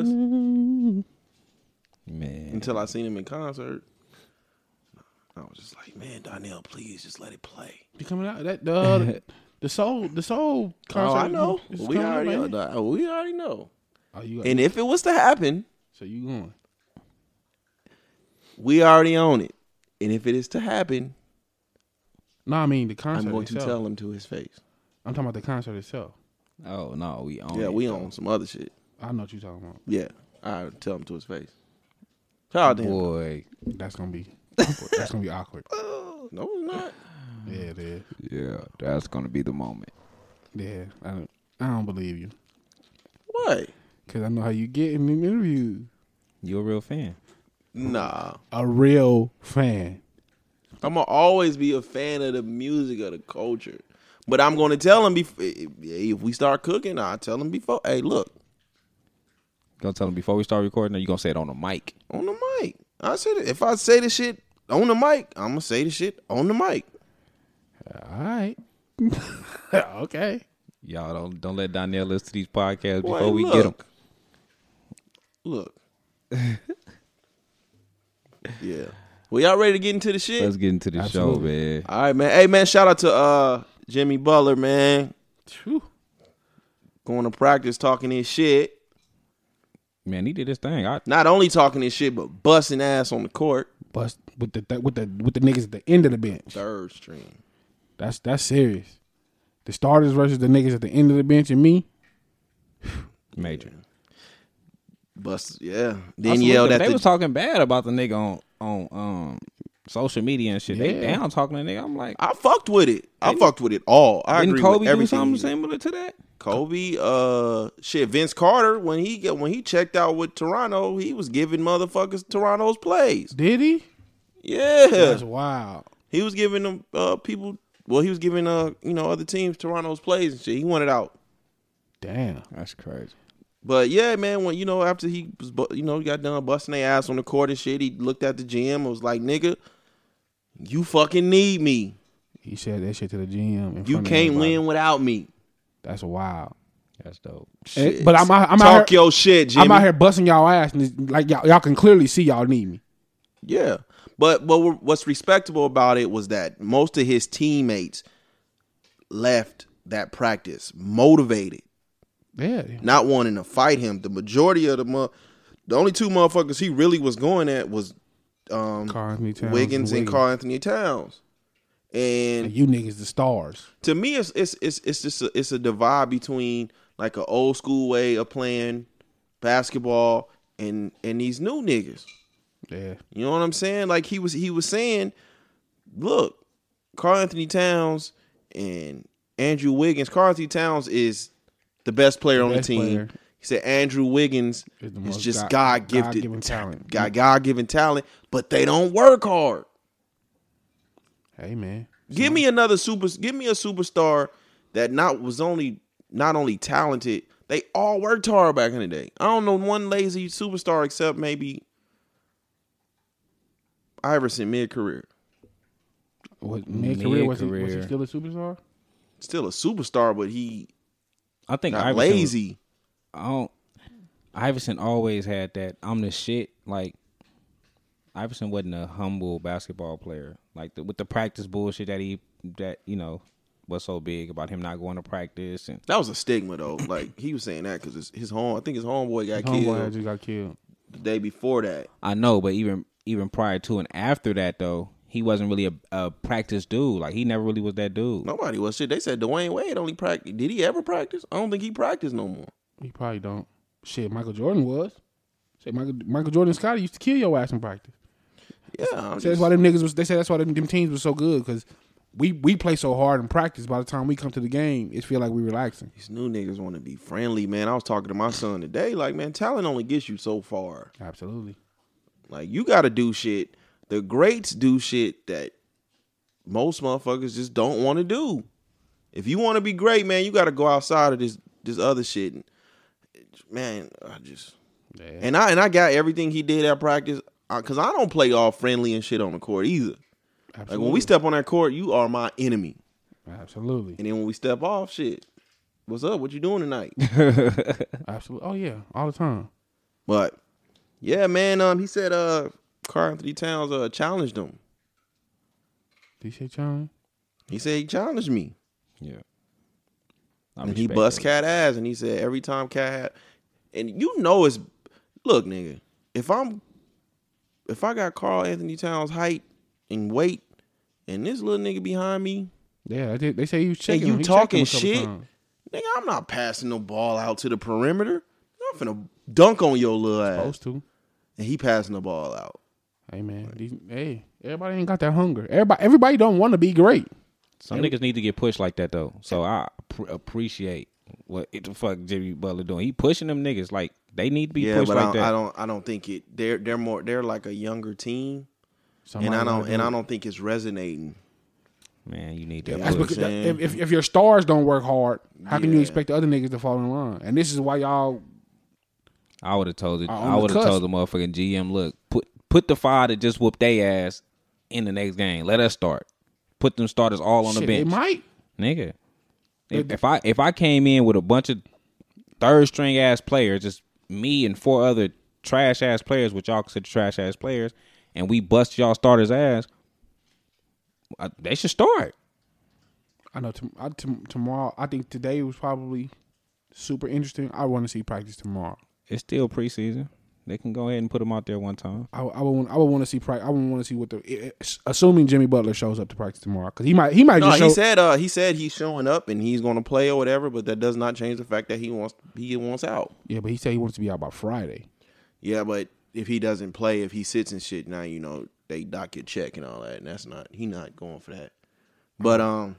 Man. until I seen him in concert. I was just like, man, Donnell, please just let it play. You coming out that the the soul the soul concert? Oh, I know. is We coming up, already, ain't it? uh, we already know. Oh, you got, And if it was to happen, so you going? we already own it. And if it is to happen, No, I mean the concert. I'm going to itself. tell him to his face. I'm talking about the concert itself. Oh no, we own Yeah, it, we though. own some other shit. I know what you're talking about. Yeah, I tell him to his face. Shout out to him. Boy. That's gonna be awkward. That's gonna be awkward. No, it's not. Yeah, it is. Yeah, that's gonna be the moment. Yeah, I don't, I don't believe you What? because I know how you get in the interview. You a real fan. Nah. A real fan. I'm gonna always be a fan of the music, of the culture. But I'm gonna tell him before if we start cooking. I'll tell him before. Hey, look, Gonna tell them before we start recording, or you gonna say it on the mic? on the mic. I said it. If I say the shit on the mic, I'm gonna say the shit on the mic. All right. Okay. Y'all don't don't let Donnell listen to these podcasts Boy, before we look. get them. Look. Yeah. Well, y'all ready to get into the shit? Let's get into the Absolutely. show, man. All right, man. Hey, man. Shout out to uh Jimmy Butler, man. Whew. Going to practice, talking his shit. Man, he did his thing. I Not only talking his shit, but busting ass on the court. Bust with the with the with the niggas at the end of the bench. Third string. That's that's serious. The starters versus the niggas at the end of the bench and me. major. Bust, yeah. I Then salute yelled them. at They the was talking bad about the nigga on on um social media and shit. They Yeah. down talking to the nigga. I'm like, I fucked with it. I Didn't- fucked with it all. I didn't agree Kobe with do everything. something he did. similar to that? Kobe, uh, shit. Vince Carter, when he get when he checked out with Toronto, he was giving motherfuckers Toronto's plays. Did he? Yeah, That's wild. he was giving them uh people. Well, he was giving uh you know other teams Toronto's plays and shit. He wanted out. Damn. That's crazy. But yeah, man, when you know after he was bu- you know got done busting their ass on the court and shit, he looked at the G M and was like, "Nigga, you fucking need me. He said that shit to the G M. in You front of can't everybody. win without me." That's wild. That's dope. Shit. but I'm out- I'm out talk here- your shit, Jimmy. I'm out here busting y'all ass, and it's like y'all, y'all can clearly see y'all need me. Yeah, but but we're- what's respectable about it was that most of his teammates left that practice motivated, Yeah. not wanting to fight him. The majority of the mo- the only two motherfuckers he really was going at was um, Karl Anthony Towns Wiggins and Wiggins. Karl Anthony Towns. And And you niggas the stars. to me, it's it's it's it's just a, it's a divide between like an old school way of playing basketball and and these new niggas. Yeah. You know what I'm saying? Like he was he was saying, look, Karl Anthony Towns and Andrew Wiggins. Karl Anthony Towns is the best player The on the best team. player. He said Andrew Wiggins Is the is most just God- God gifted God-given talent. got God given talent, but they don't work hard. Hey man. Give me another super. Give me a superstar that not was only not only talented. They all worked hard back in the day. I don't know one lazy superstar except maybe Iverson mid career. What mid career was he, was he Mid-career. still a superstar? Still a superstar, but he I think not Iverson was- lazy. I don't. Iverson always had that. I'm the shit. Like Iverson wasn't a humble basketball player. Like the, with the practice bullshit that he that you know what's so big about him not going to practice. And That was a stigma though. Like he was saying that because his, his home, I think his homeboy got Homeboy killed had just got killed. the day before that. I know, but even even prior to and after that though, he wasn't really a, a practice dude. Like he never really was that dude. Nobody was shit. They said Dwayne Wade only practice. Did he ever practice? I don't think he practiced no more. He probably don't. Shit, Michael Jordan was. Shit, Michael Michael Jordan and Scotty used to kill your ass in practice. Yeah, I'm So that's why them niggas was. They said that's why them, them teams were so good because we we play so hard in practice. By the time we come to the game, it feel like we relaxing. These new niggas want to be friendly, man. I was talking to my son today. Like, man, talent only gets you so far. Absolutely. Like, you got to do shit. The greats do shit that most motherfuckers just don't want to do. If you want to be great, man, you got to go outside of this this other shit. And, man, I just Yeah. and I and I got everything he did at practice because I don't play all friendly and shit on the court either. Absolutely. Like when we step on that court, you are my enemy. Absolutely. And then when we step off, shit, what's up? What you doing tonight? Absolutely. Oh yeah, all the time. But yeah, man. Um, he said, uh, Karl Anthony Towns uh challenged him. Did he say challenge? He said he challenged me, Yeah. I and he respect bust that. Cat ass. And he said every time Cat had, and you know it's, look, nigga, if I'm, if I got Karl Anthony Towns' height and weight, and this little nigga behind me, Yeah, they, they say he was checking. you him. He talking checked him a couple shit? times. nigga, I'm not passing the ball out to the perimeter. I'm finna dunk on your little ass. Supposed to. And he passing the ball out. Hey man, these, hey, everybody ain't got that hunger. Everybody, everybody don't want to be great. Some niggas need to get pushed like that though. So I pr- appreciate what the fuck Jimmy Butler doing. He pushing them niggas like they need to be Yeah, pushed but like I, that. I don't. I don't think it. They're they're more. They're like a younger team, Somebody and I don't. gotta And do I it. don't think it's resonating. Man, you need that Yeah, That's what I'm push. because saying? if, if if your stars don't work hard, how can you Yeah. expect the other niggas to fall in line? And this is why y'all. I would have told it. Are on I the would have cusp. told the motherfucking G M, look, put put the five that just whooped their ass in the next game. Let us start. Put them starters all on Shit, the they bench, might. nigga. If, They- if I if I came in with a bunch of third string ass players, just me and four other trash ass players, which y'all consider trash ass players, and we bust y'all starters ass, I, they should start. I know. Tom, I, tom- tomorrow, I think today was probably super interesting. I want to see practice tomorrow. It's still preseason. They can go ahead and put them out there one time. I, I would. want- I would want to see. Pra- I would want to see what the. It, assuming Jimmy Butler shows up to practice tomorrow, because he might. He might No, just he show. said. Uh, he said he's showing up and he's going to play or whatever. But that does not change the fact that he wants. He wants out. Yeah, but he said he wants to be out by Friday. Yeah, but if he doesn't play, if he sits and shit, now you know they dock your check and all that, and that's not. He not going for that. But um,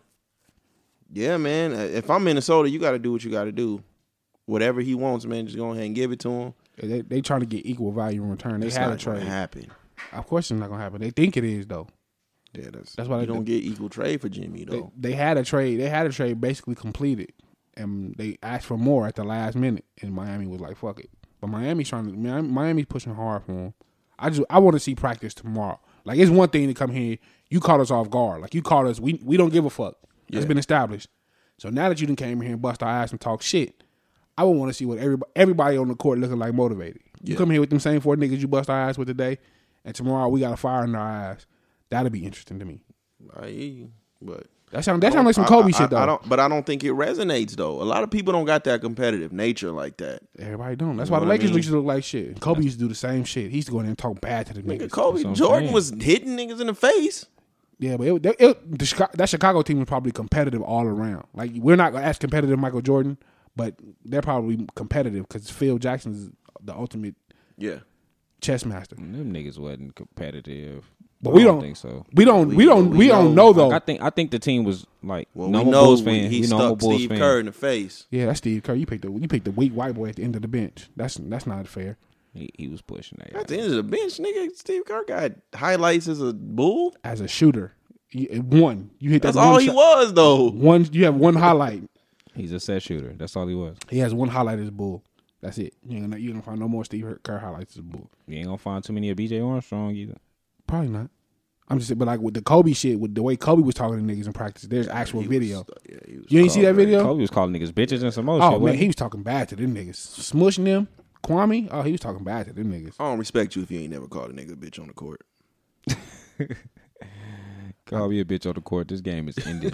yeah, man. If I'm Minnesota, you got to do what you got to do. Whatever he wants, man, just go ahead and give it to him. They they trying to get equal value in return. They It's had a not going trade. to happen. Of course, it's not gonna happen. They think it is though. Yeah, that's That's why you they don't do- get equal trade for Jimmy They, though. they had a trade. They had a trade basically completed, and they asked for more at the last minute. And Miami was like, "Fuck it." But Miami's trying to. Miami, Miami's pushing hard for him. I just I want to see practice tomorrow. Like it's one thing to come here. You caught us off guard. Like you caught us. We we don't give a fuck. That's Yeah. been established. So now that you done came here and bust our ass and talk shit, I would want to see what everybody everybody on the court looking like motivated. You Yeah. come here with them same four niggas you bust our ass with today, and tomorrow we got a fire in our ass. That'll be interesting to me. I hear you, but That sound that sound like some I- Kobe I, shit though. I don't, but I don't think it resonates though. A lot of people don't got that competitive nature like that. Everybody don't. That's You why know the what I Lakers mean? used to look like shit. Kobe used to do the same shit. He used to go in there and talk bad to the Nigga, niggas. Kobe That's what I'm Jordan saying. was hitting niggas in the face. Yeah, but it, it, the Chicago, that Chicago team was probably competitive all around. Like we're not as competitive as Michael Jordan, but they're probably competitive because Phil Jackson is the ultimate Yeah, chess master. Them niggas wasn't competitive. But we I don't. think so. We don't. We, We- don't. We, we don't know- know though. Like, I think I think the team was like well, no we more know Bulls we- fan. he We know I'm a stuck Bulls Steve fan. Kerr in the face. yeah, that's Steve Kerr. You picked the you picked the weak white boy at the end of the bench. That's that's not fair. He, he was pushing that. At the end of the bench, nigga, Steve Kerr got highlights as a bull. As a shooter, you, one you hit that. That's one all he shot- was though. One you have one highlight. He's a set shooter. That's all he was. He has one highlight as a bull. That's it. You ain't gonna, you gonna find no more Steve Kerr highlights as a bull. You ain't gonna find too many of B J Armstrong either. Probably not. I'm just saying, but like with the Kobe shit, with the way Kobe was talking to niggas in practice, there's actual He was- video. yeah, he was You ain't see that cold, man. video? Kobe was calling niggas bitches and some more Oh shit. man, wasn't he was talking bad to them niggas, smushing them. Kwame, oh he was talking bad to them niggas. I don't respect you if you ain't never called a nigga a bitch on the court. Call me a bitch on the court. This game is ended.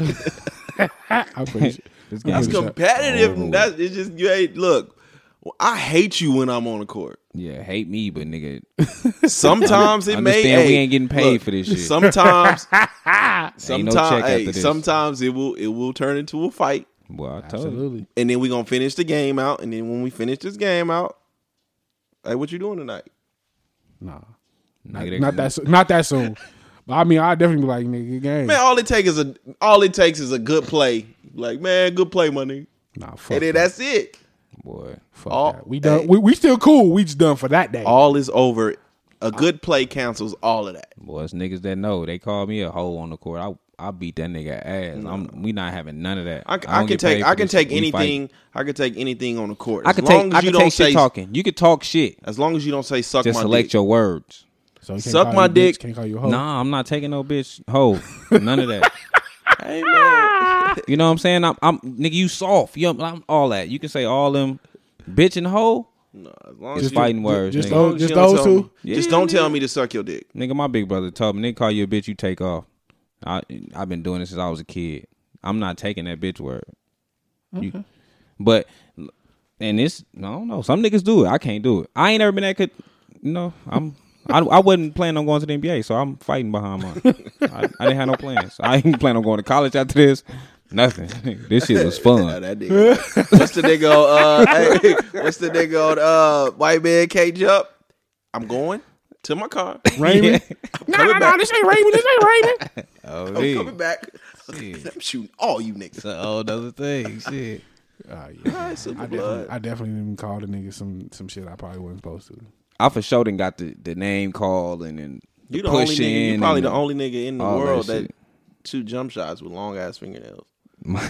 I'm pretty sure. This game That's is competitive. over with. That's it's just you ain't look. I hate you when I'm on the court. Yeah, hate me, but nigga, Sometimes it may. understand we hey, ain't getting paid look, for this shit. Sometimes, Ain't sometimes, no check hey, after this. sometimes it will it will turn into a fight, Well, I told you. Absolutely. and then we gonna finish the game out. And then when we finish this game out, hey, what you doing tonight? Nah. Not, Nigga, not that. soon- Not that soon. But I mean, I definitely be like, nigga, good game. Man, all it takes is a all it takes is a good play. Like, man, good play, my nigga. Nah, fuck And then that. that's it. Boy, Fuck all- that. We done. hey. We, we still cool. We just done for that day. All is over. A good play cancels all of that. boy, it's niggas that know. They call me a hoe on the court. I I beat that nigga ass. I'm we not having none of that. I, don't I can get take paid I for can this take shit. We fight. anything. I can take anything on the court. I As can long take as I you can don't take shit say talking. You can talk shit. as long as you don't say suck Just my select dick. your words. So you can't Suck call my you a bitch, dick. Can't call you a hoe. Nah, I'm not taking no bitch hoe. None of that. Hey man, You know what I'm saying? I'm, I'm nigga. You soft. You I'm all that. You can say all them bitch and hoe. no, as long It's as you, fighting words. just nigga. those- as long as just you don't those tell two? me- Yeah, just don't nigga. tell me to suck your dick. Nigga, my big brother told me, nigga, call you a bitch, you take off. I I've been doing this since I was a kid. I'm not taking that bitch word. You, but and this, I don't know. Some niggas do it. I can't do it. I ain't ever been that good. You know, I'm. I, I wasn't planning on going to the N B A, so I'm fighting behind mine. I, I didn't have no plans. I ain't planning on going to college after this. Nothing. This shit was Yeah, fun. that nigga. What's the nigga? on, Uh, hey, what's the nigga on? Uh, white man can't jump. I'm going to my car. Raymond. Yeah. No, no, no. This ain't Raymond. This ain't Raymond. Oh, I'm yeah. coming back. I'm shooting all you niggas. It's a whole other thing. Shit. Uh, yeah. All right, super I blood. definitely, I definitely didn't call the nigga some some shit I probably wasn't supposed to. I for sure done got the, the name called and then You the only pushing. nigga. You probably and the only nigga in the all that world that, shit. shoot jump shots with long ass fingernails. My,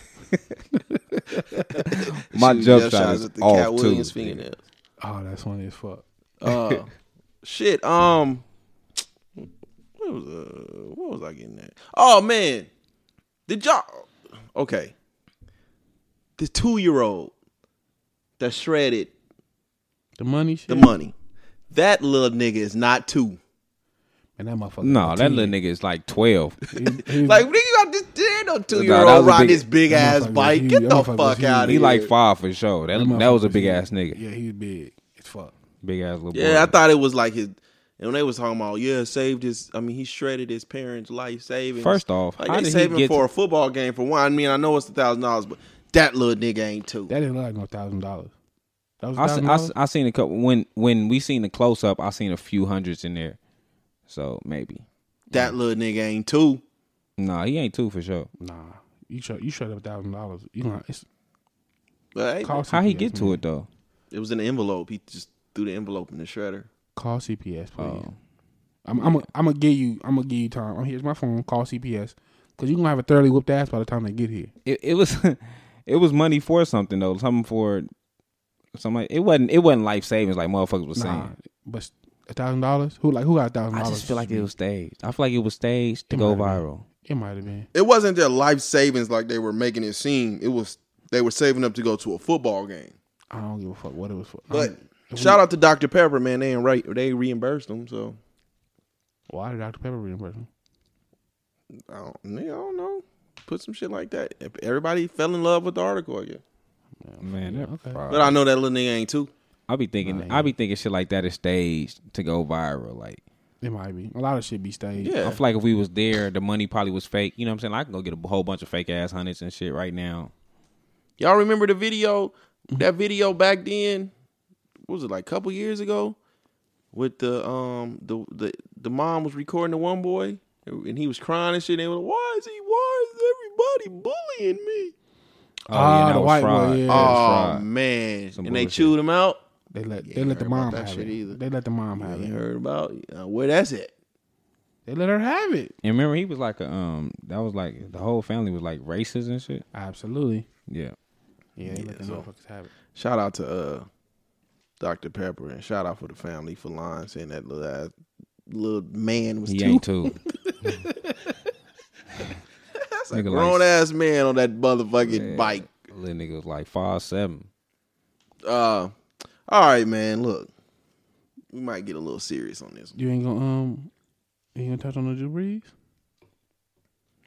my Shoot jump shot is with the off Cat too. Williams fingernails. Oh, that's funny as fuck. Uh, shit. Um, what was uh, what was I getting at? Oh man, did y'all? Okay, the two year old that shredded The money shit. the money. That little nigga is not two. And that motherfucker. No, that little nigga is like twelve. Nigga. Like, nigga, you got this. There ain't no two year Nah, that old was a riding big- this big that ass motherfucker bike. was Get huge. the That motherfucker was fuck huge. out of He here. like five for sure. That that was a big ass nigga. Yeah, he was big. It's fuck. Big ass little boy. Yeah, I thought it was like his. And when they was talking about, yeah, saved his. I mean, he shredded his parents' life savings. First off, like how they did he saving get for to- a football game for one. I mean, I know it's a thousand dollars, but that little nigga ain't two. That didn't look like no thousand dollars. That was I, se- thousand I, dollars. se- I seen a couple when when we seen the close up. I seen a few hundreds in there, so maybe. That little nigga ain't two. Nah, he ain't two for sure. Nah, you shut you shut up a thousand dollars. You know, it's But hey, call How he C P S, get to man. it though? it was in an envelope. He just threw the envelope in the shredder. Call C P S, please. Oh. I'm I'm I'm gonna give you I'm gonna give you time. Oh, here's my phone. Call C P S because you are gonna have a thoroughly whooped ass by the time they get here. It, it was it was money for something though. Something for something. Like, it wasn't it wasn't life savings like motherfuckers was Nah, saying. but a thousand dollars. Who like who got a thousand I dollars? just feel like it was staged. I feel like it was staged to It go might have been. viral. It might have been. It wasn't their life savings like they were making it seem. It was they were saving up to go to a football game. I don't give a fuck what it was for. But I'm- shout out to Doctor Pepper, man. They ain't right. They reimbursed them. So Why did Doctor Pepper reimburse him? I don't, nigga, I don't know. Put some shit like that. If everybody fell in love with the article, I guess. Man, that, Okay. But I know that little nigga ain't too. I be thinking Nah, I be thinking shit like that is staged to go viral. Like It might be. A lot of shit be staged. Yeah. I feel like if we was there, the money probably was fake. You know what I'm saying? I can go get a whole bunch of fake ass hundreds and shit right now. Y'all remember the video? That video back then, what was it, like a couple years ago? With the um the the the mom was recording the one boy and he was crying and shit. And they were like, why is he why is everybody bullying me? Oh Ah, that the was white boy, fraud. yeah. That was Oh fraud. man. Some and they bullshit. chewed him out. They let Yeah, they I let the heard about mom that have shit it. either. They let the mom I have ain't it. heard about uh, where that's at. They let her have it. And remember, he was like a um. That was like the whole family was like racist and shit. Absolutely. Yeah. Yeah, they Yeah, let the so- motherfuckers have it. Shout out to uh Doctor Pepper and shout out for the family for lying, saying that little ass, little man was He two. ain't two. That's a Nigga grown like- ass man on that motherfucking Yeah. bike. Little nigga was like five seven. Uh, all right, man. Look, we might get a little serious on this one. You ain't gonna um, you ain't gonna touch on the Drew Brees?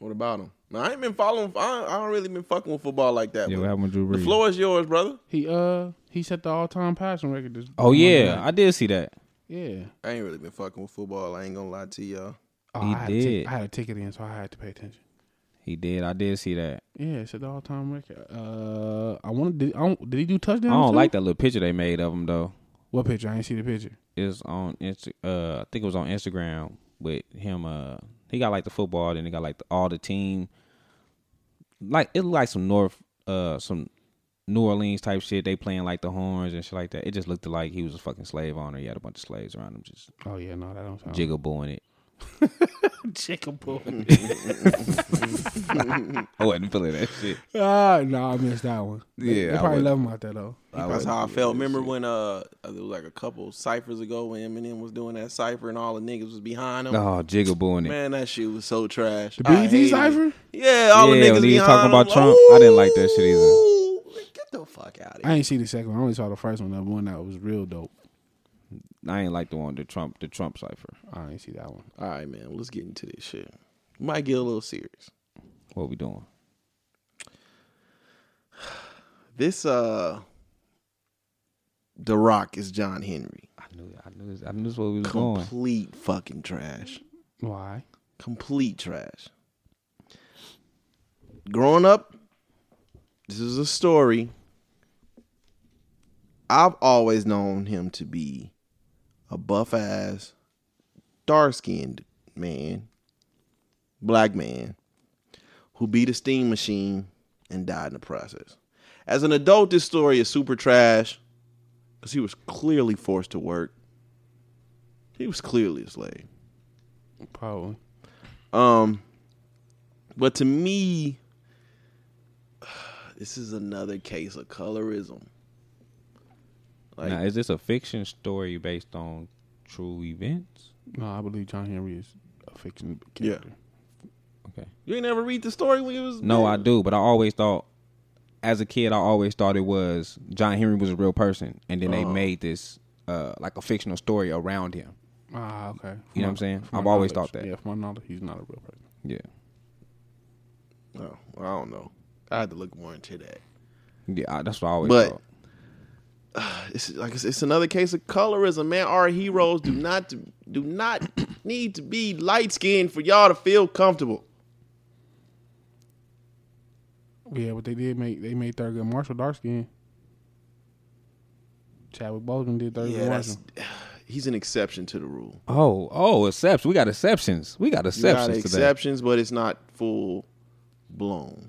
What about him? I ain't been following. I, I don't really been fucking with football like that. Yeah, but what happened with Drew the Brees? floor is yours, brother. He uh he set the all time passing record. This Oh yeah, I did see that. yeah. I ain't really been fucking with football. I ain't gonna lie to y'all. Oh, He I had did. A tic- I had a ticket in, so I had to pay attention. He did. I did see that. Yeah, it said the all time record. Uh, I wanted. Did, I don't, did he do I touchdowns? don't too? like that little picture they made of him though. What picture? I ain't see the picture. It's on Insta. Uh, I think it was on Instagram with him. Uh, he got like the football, then he got like the, all the team. Like it looked like some North, uh, some New Orleans type shit. They playing like the horns and shit like that. It just looked like he was a fucking slave owner. He had a bunch of slaves around him, just Oh yeah, no, that don't sound. jiggle-booing it. Chicken bull. I wasn't feeling that shit. Ah, no, I missed that one. They, Yeah, they I probably would- love him out there though. That's how I felt. Remember when uh it was like a couple ciphers ago when Eminem was doing that cipher and all the niggas was behind him. Oh, jiggle-booing it. Man, that shit was so trash. The I B E T hated it. cipher? Yeah, all Yeah, the niggas when he was behind talking about him, Trump, I didn't like that shit either. Ooh, Get the fuck out of I here. ain't see the second one. I only saw the first one. The one that was real dope. I ain't like the one the Trump the Trump cipher. I ain't see that one. All right, man. Well, let's get into this shit. Might get a little serious. What we doing? This uh, The Rock is John Henry. I knew I knew this, I knew this where we was going. Complete fucking trash. Why? Complete trash. Growing up, this is a story. I've always known him to be a buff ass, dark skinned man, black man, who beat a steam machine and died in the process. As an adult, this story is super trash because he was clearly forced to work. He was clearly a slave. Probably. Um, but to me, this is another case of colorism. Like, Now, is this a fiction story based on true events? No, I believe John Henry is a fiction Yeah. character. Okay. you ain't never read the story when it was No, I do, but I always thought, as a kid, I always thought it was John Henry was a real person, and then they Uh-huh. made this uh, like a fictional story around him. Ah, okay. You know what I'm saying? From my I've always knowledge- thought that. Yeah, from my knowledge, he's not a real person. Yeah, Oh, well, I don't know. I had to look more into that. yeah, I, that's what I always But- thought. It's like it's, it's another case of colorism, man. Our heroes do not do not need to be light skinned for y'all to feel comfortable. Yeah, but they did make they made Thurgood Marshall dark skin. Chadwick Boseman did Thurgood Yeah, that's, Marshall. he's an exception to the rule. Oh, oh, exceptions. We got exceptions. We got You got exceptions to that. exceptions, but it's not full blown.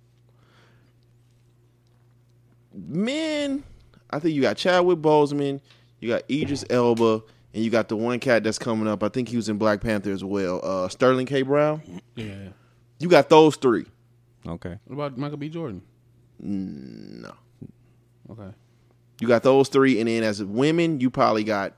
Men, I think you got Chadwick Boseman, you got Idris Elba, and you got the one cat that's coming up. I think he was in Black Panther as well. Uh, Sterling K. Brown. Yeah. You got those three. Okay. What about Michael B. Jordan? No. Okay. You got those three, and then as women, you probably got,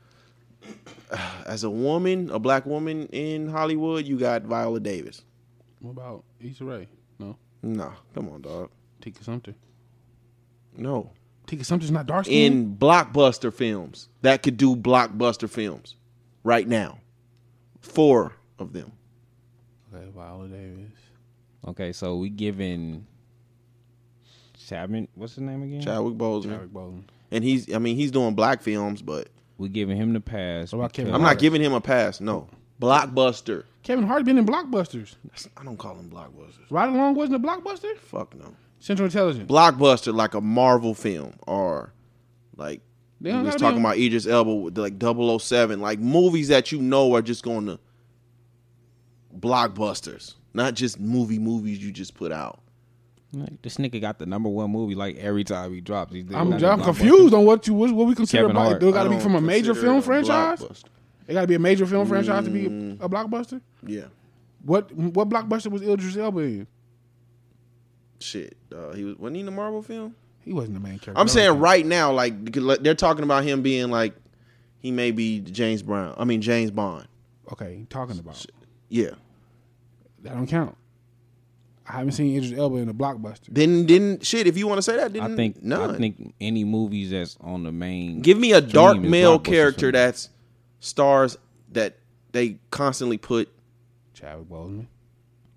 as a woman, a black woman in Hollywood, you got Viola Davis. What about Issa Rae? No. No, come on, dog. Tika Sumpter. No. Tika Sumpter's not dark skin. In blockbuster films that could do blockbuster films right now, four of them. Okay, Viola Davis. Okay, so we giving Chapman, what's his name again? Chadwick Boseman, Chadwick Boseman. and he's, I mean, he's doing black films, but We giving him the pass. What about Kevin I'm because- not giving him a pass. No, blockbuster. Kevin Hart been in blockbusters. That's- I don't call them blockbusters. Ride Along wasn't a blockbuster. Fuck no. Central Intelligence. Blockbuster like a Marvel film or like They we don't was gotta be talking on- about Idris Elba with like double oh seven, like movies that you know are just going to blockbusters, not just movie movies you just put out. Like, this nigga got the number one movie like every time he drops. He's I'm, not I'm a confused on what you what, what we consider. Kevin Block, Hart. do it got to I be don't from a major consider film it a franchise? blockbuster. It got to be a major film franchise to be a, a blockbuster. Yeah, What what blockbuster was Idris Elba in? shit. Uh, he was wasn't he in the Marvel film? He wasn't the main character. I'm saying right now, like because, like, they're talking about him being like he may be James Brown. I mean James Bond. Okay, talking about Yeah. that don't count. I haven't seen Idris Elba in a blockbuster. Then didn't shit. If you want to say that, I didn't think none. I think any movies that's on the main. Give me a dark stream is male blockbusters character for me. that's stars that they constantly put. Chadwick Boseman,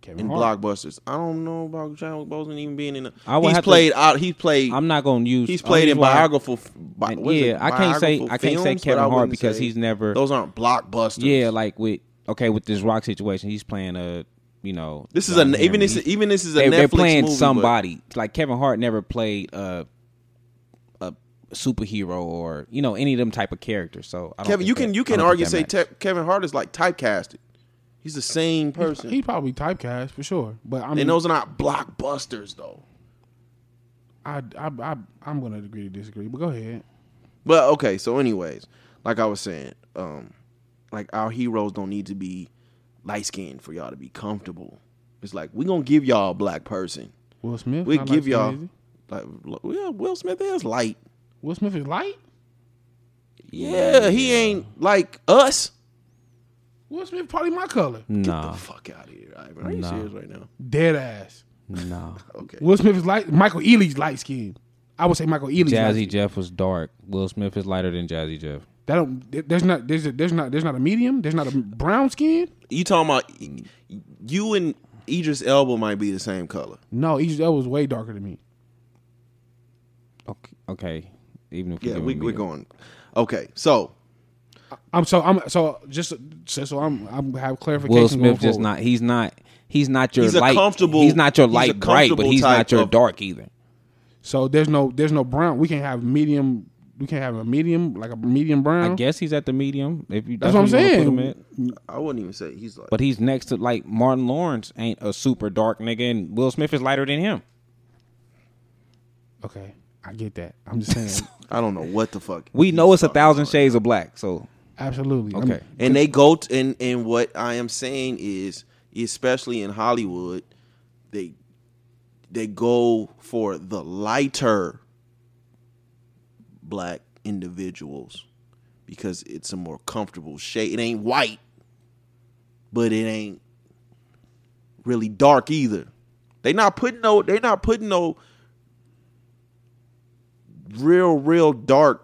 Kevin in Hart. blockbusters. I don't know about Chadwick Boseman even being in. A, I would he's have to- played out. He's played. I'm not gonna use. He's played only in why- biographical. Bi, and what is yeah, it, I can't say biographical I can't say films, but Kevin I Hart wouldn't because say- he's never. Those aren't blockbusters. Yeah, like with okay with this Rock situation, he's playing a you know. This is John a even Henry. this even this is a They, Netflix they're playing movie, but- somebody. Like Kevin Hart never played a a superhero or you know any of them type of characters. So I don't Kevin, think you that- can you I can don't argue think say that te- Kevin Hart is like typecasted. He's the same person, He probably typecast for sure, but I mean, and those are not blockbusters though. I, I, I, I'm going to agree to disagree. But go ahead. But okay, so anyways, like I was saying, um, like our heroes don't need to be light skinned for y'all to be comfortable. It's like we gonna give y'all a black person. Will Smith. We not give light-skinned, y'all is he? like yeah, Will Smith is light. Will Smith is light. Yeah, he ain't like us. Will Smith probably my color. Get Nah, the fuck out of here, Ivan. Are you Nah. serious right now? Dead ass. nah. Okay. Will Smith is light. Michael Ealy's light skinned. I would say Michael Ealy's light Jazzy skinned. Jeff was dark. Will Smith is lighter than Jazzy Jeff. That don't. There's not. There's a, there's not. There's not a medium. There's not a brown skin. You talking about you and Idris Elba might be the same color. No, Idris Elba was way darker than me. Okay, okay. Even if Yeah, give we, him we're a- going. Okay, so I'm so. I'm so. Just so, so I'm. I'm have clarification. Will going Smith just forward. not. He's not. He's not your He's a light. comfortable- He's not your he's a light bright, but comfortable he's type not your of- dark either. So there's no. There's no brown. We can't have medium. We can't have a medium like a medium brown. I guess he's at the medium. If you, That's what I'm where you wanna saying. put him at. I wouldn't even say he's like. But he's next to like Martin Lawrence ain't a super dark nigga, and Will Smith is lighter than him. Okay, I get that. I'm just saying. I don't know what the fuck. We he's know it's a talking thousand about. shades of black. So Absolutely. okay, I'm- And they go t- and and what I am saying is, especially in Hollywood, they they go for the lighter black individuals because it's a more comfortable shade. It ain't white, but it ain't really dark either. They not putting no. They not putting no real, real dark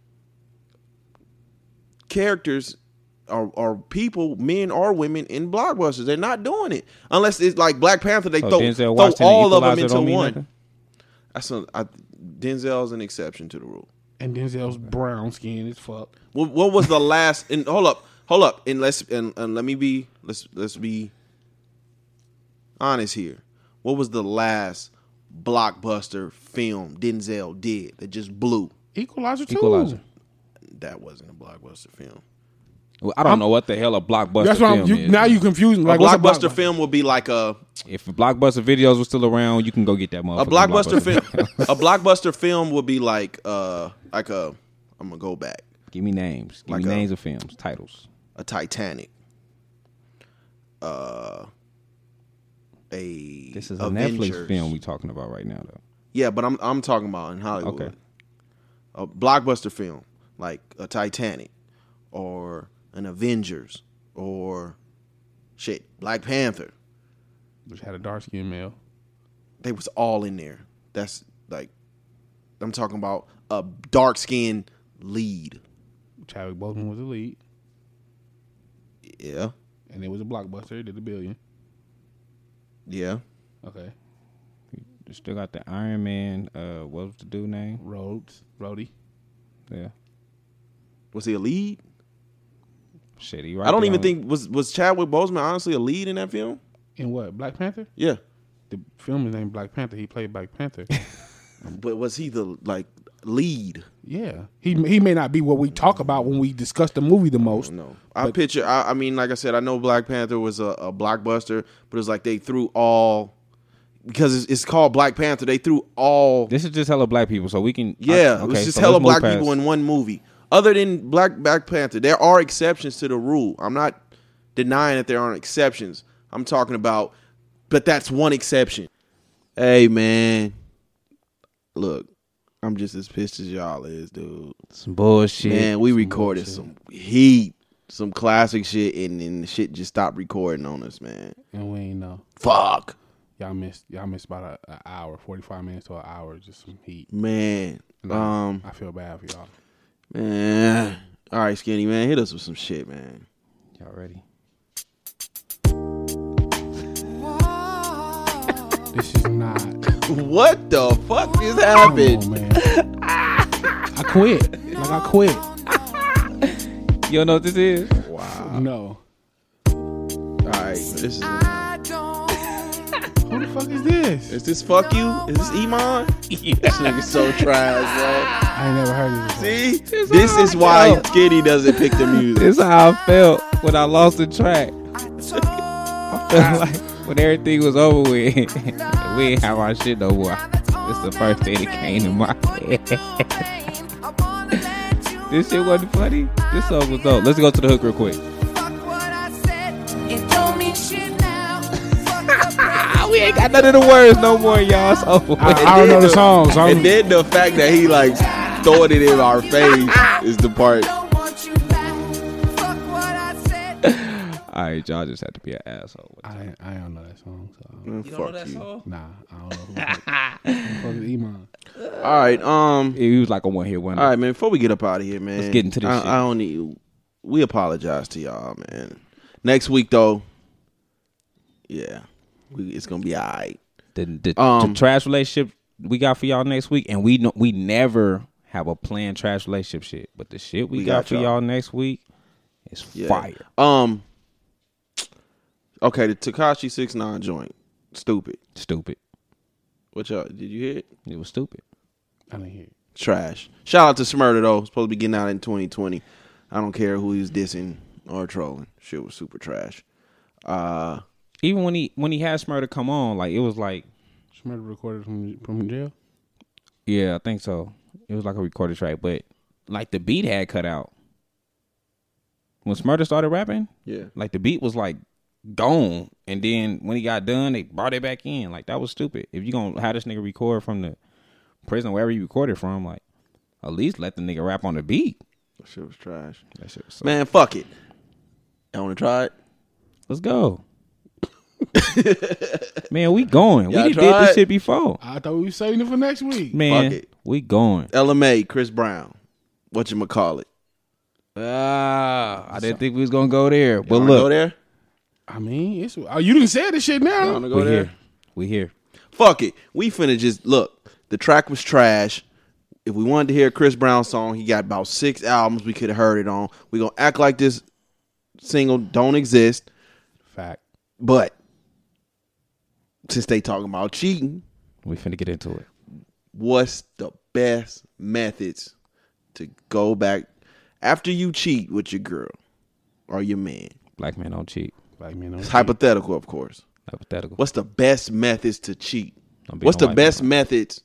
characters or, or people, men or women, in blockbusters. They're not doing it unless it's like Black Panther. They so throw, Denzel throw Washington all of them Equalizer into don't mean one. nothing? That's a, I, Denzel's an exception to the rule. and Denzel's brown skin as fuck. What, what was the last? And hold up, hold up, and let's and, and let me be let's let's be honest here. What was the last blockbuster film Denzel did that just blew? Equalizer too. Equalizer. That wasn't a blockbuster film. Well, I don't I'm- know what the hell a blockbuster That's why film I'm, you, is. now you confusing. Like a what's blockbuster film would be like a If blockbuster videos were still around, you can go get that motherfucker. a blockbuster film. A blockbuster film would be like uh like a I'm gonna go back Give me names. Give Like me a- names of films, titles. a Titanic. Uh, a This is a Avengers. Netflix film we talking about right now, though. Yeah, but I'm I'm talking about in Hollywood. Okay. A blockbuster film like a Titanic or an Avengers or shit, Black Panther. which had a dark skinned male. They was all in there. That's like I'm talking about a dark skinned lead. Chadwick Boseman was the lead, Yeah. and it was a blockbuster. It did a billion. Yeah. Okay, You still got the Iron Man. Uh, what was the dude name? Rhodes, Rhodey. Yeah, Was he a lead? shit. He right I don't there even on- think was was Chadwick Boseman honestly a lead in that film? In what? Black Panther? Yeah. The film is named Black Panther. He played Black Panther. But was he the like lead? Yeah, he he may not be what we talk about when we discuss the movie the most. No, I But- picture. I, I mean, like I said, I know Black Panther was a, a blockbuster, but it's like they threw all because it's, it's called Black Panther. They threw all. This is just hella black people, so we can. Yeah, I- it was okay, just so hella let's move black past- people in one movie. Other than Black Black Panther, there are exceptions to the rule. I'm not denying that there aren't exceptions. I'm talking about, but that's one exception. Hey man, look, I'm just as pissed as y'all is, dude. Some bullshit. Man, we Some recorded bullshit. some heat, some classic shit, and then the shit just stopped recording on us, man. And we ain't know. Fuck, Y'all missed. Y'all missed about an hour, forty five minutes to an hour, just some heat. man. And I- Um, I feel bad for y'all. man. All right, Skinny man, hit us with some shit, man. Y'all ready? Whoa. This is not. What the fuck just Come happened? on, man. I quit. Like I quit. You don't know what this is? Wow. No. All right, this is. Who the fuck is this? Is this fuck you? Is this Iman? Yeah. This nigga's so trash, I ain't never heard of this. bro. See, This this how is I why felt. Skinny doesn't pick the music. This is how I felt when I lost the track. I felt like when everything was over with, we ain't have our shit no more. This the first thing that came to my head. This shit wasn't funny. This song was dope. Let's go to the hook real quick. We ain't got none of the words no more, y'all. It's over with. I, I don't know the song. So I'm, And then the fact that he like throwing it in our face is the part. All right, y'all just have to be an asshole. I, I don't know that song. So Man, You don't know fuck that you. song? nah, I don't know who the fuck- who the fuck is Iman. All right, um, He was like a one hit wonder. all right, man. Before we get up out of here, man, Let's get into this I, shit. I don't need. We apologize to y'all, man. Next week though, yeah, we, it's gonna be all right. The, the, Um, the trash relationship we got for y'all next week, and we no, we never have a planned trash relationship shit, but the shit we, We got, got for y'all. y'all next week is Yeah. fire. Um. Okay, the Tekashi six nine joint, stupid. Stupid. What y'all did you hear it? It was stupid. I didn't hear it. Trash. Shout out to Smurda though. Supposed to be getting out in twenty twenty. I don't care who he was dissing or trolling. Shit was super trash. Uh, Even when he when he had Smurda come on, like it was like, Somebody recorded from from jail. yeah, I think so. It was like a recorded track, but like the beat had cut out when Smurda started rapping. yeah. Like the beat was like gone, and then when he got done, they brought it back in. Like that was stupid. If you gonna have this nigga record from the prison wherever you recorded from, like at least let the nigga rap on the beat. That shit was trash. That shit was so- Man, fuck it. I want to try it. Let's go. Man, we going. Y'all we did try this it? shit before. I thought we were saving it for next week. Man, Fuck it. we going. L M A, Chris Brown. Whatchamacallit. Ah, I didn't think we was gonna go there, but Y'all wanna look, go there? I mean, it's oh, you didn't say this shit Y'all now. wanna go we there? here. We here. Fuck it. We finna just look. The track was trash. If we wanted to hear a Chris Brown song, he got about six albums we could have heard it on. We gonna act like this single don't exist. Fact. But since they talking about cheating, We finna get into it. what's the best methods to go back after you cheat with your girl or your man? Black man don't cheat. Like man, It's hypothetical, of course. Hypothetical. What's the best methods to cheat? Don't be What's no the white best man. methods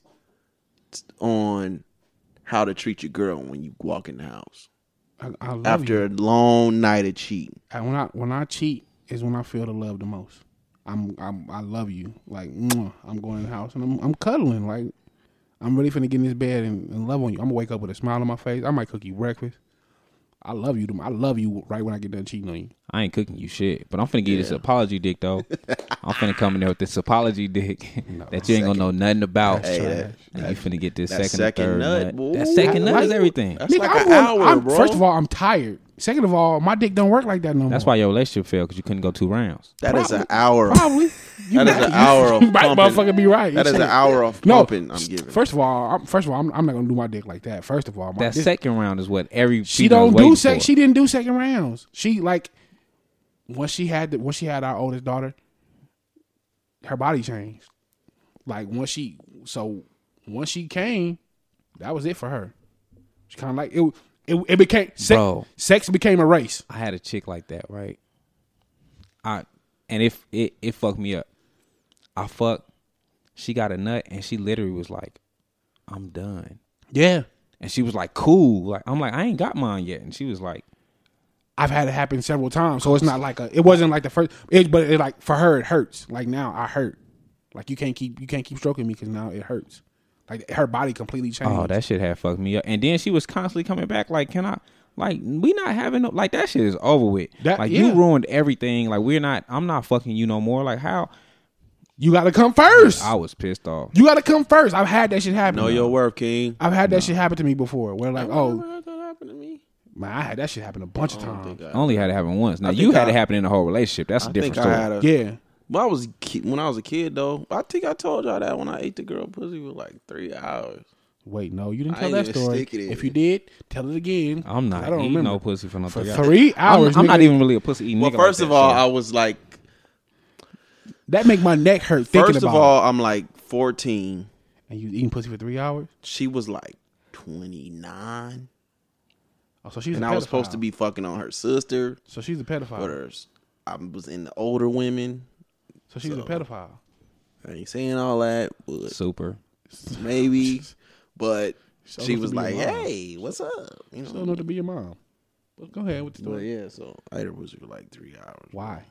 on how to treat your girl when you walk in the house I, I love after you. a long night of cheating? I, when I when I cheat is when I feel the love the most. I'm I'm I love you. Like mwah, I'm going in the house and I'm I'm cuddling. Like I'm really finna get in this bed and, and love on you. I'm gonna wake up with a smile on my face. I might cook you breakfast. I love you. I love you right when I get done cheating on you. I ain't cooking you shit, but I'm finna give you this apology dick though. I'm finna come in there with this apology dick No. that you ain't gonna know nothing about. Hey, trash. that, And you finna get this that second, second or third nut, nut. boy. That second nut Like- is everything. that's like I'm an going- hour, I'm- bro. First of all, I'm tired. Second of all, my dick don't work like that no more. That's why your relationship failed because you couldn't go two rounds. that is an Probably- hour. Probably. You That is might- an hour of you might pumping. motherfucker be right. That is Shit. an hour of No, pumping I'm giving. First of all, I'm, first of all, I'm, I'm not gonna do my dick like that. First of all, my That this- second round is what every she female's don't waiting do sec. for. She didn't do second rounds. She like once she had the, once she had our oldest daughter, her body changed. Like once she so once she came, that was it for her. She kind of like it. It, it became sex, Bro. sex became a race. I had a chick like that, right? I and if it, it fucked me up. I fucked. She got a nut and she literally was like, "I'm done." Yeah, And she was like, "Cool." Like I'm like, "I ain't got mine yet." And she was like, I've had it happen several times, so it's not like a. It wasn't like the first. It, but it like for her, it hurts. Like now, I hurt. Like you can't keep you can't keep stroking me because now it hurts. Like her body completely changed. "Oh, that shit had fucked me up." And then she was constantly coming back, like, "Can I?" Like we not having no, like that shit is over with. That- like yeah. you ruined everything. Like we're not. I'm not fucking you no more. Like how? You got to come first. I was pissed off. You got to come first. I've had that shit happen. Know your worth, King. I've had that shit happen to me before. Where like, oh, Never that happen to me. man, I had that shit happen a bunch of I don't times. think I only had it happen once. Now I you think had I- it happen in the whole relationship. That's a I different think story. I had a. Yeah, When I was ki- when I was a kid though, I think I told y'all that when I ate the girl pussy for like three hours. Wait, no, you didn't I tell ain't that even story. stick it in. If you did, tell it again. I'm not I don't eating remember. no pussy for no For three hours. three hours, I'm, I'm nigga, not even really a pussy eating Well, nigga first like of that, all, so. I was like, That make my neck hurt thinking first about of all, it. I'm like fourteen. And you eating pussy for three hours? She was like twenty-nine, Oh, so she's and a I was supposed pedophile. to be fucking on her sister. So she's a pedophile. But her, I was in the older women. So she's So- a pedophile. I ain't saying all that, but Super. maybe. But So she enough was to be like, your mom. "Hey, what's up?" You So know. enough to be your mom. But go ahead with the But story. yeah, so I ate her pussy for like three hours. Why?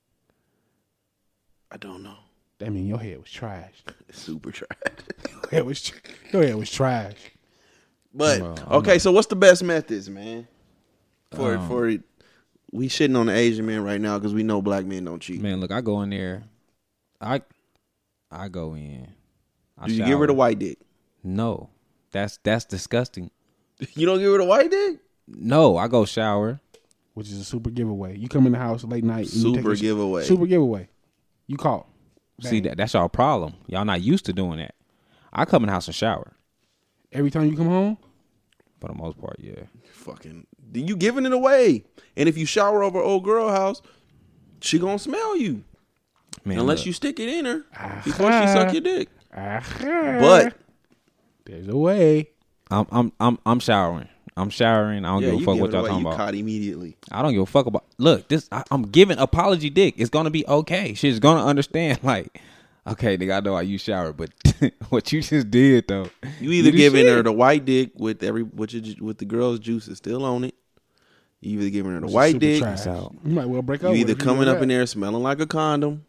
I don't know. That mean your head was trash. It's super trash. Your head was, tr- your head was trash. But Well, I'm okay, not- so what's the best methods, man? For Um, for we shitting on the Asian men right now because we know black men don't cheat. Man, look, I go in there. I I go in. I Do you shower. give her the white dick? No. That's that's disgusting. You don't give her the white dick? No, I go shower. Which is a super giveaway. You come in the house late night. And you take Super a sh- giveaway. Super giveaway. You caught. See, Bang. that that's y'all problem. Y'all not used to doing that. I come in the house and shower. Every time you come home, For the most part, yeah. Fucking, you giving it away. And if you shower over an old girl house, she gonna smell you. Man, Unless look, you stick it in her before she suck your dick. aha, But there's a way. I'm I'm I'm I'm showering. I'm showering. I don't yeah, give a you fuck give what it y'all away, talking you about. caught immediately. I don't give a fuck about. Look, this I, I'm giving apology dick. It's gonna be okay. She's gonna understand. Like, okay, nigga, I know how you shower, but what you just did though. You either the giving her shit. the white dick with every with, your, with the girl's juice still on it. You either giving her the Which is white super dick. trash. out. You might well break You up. either with her if coming do up in that. there smelling like a condom,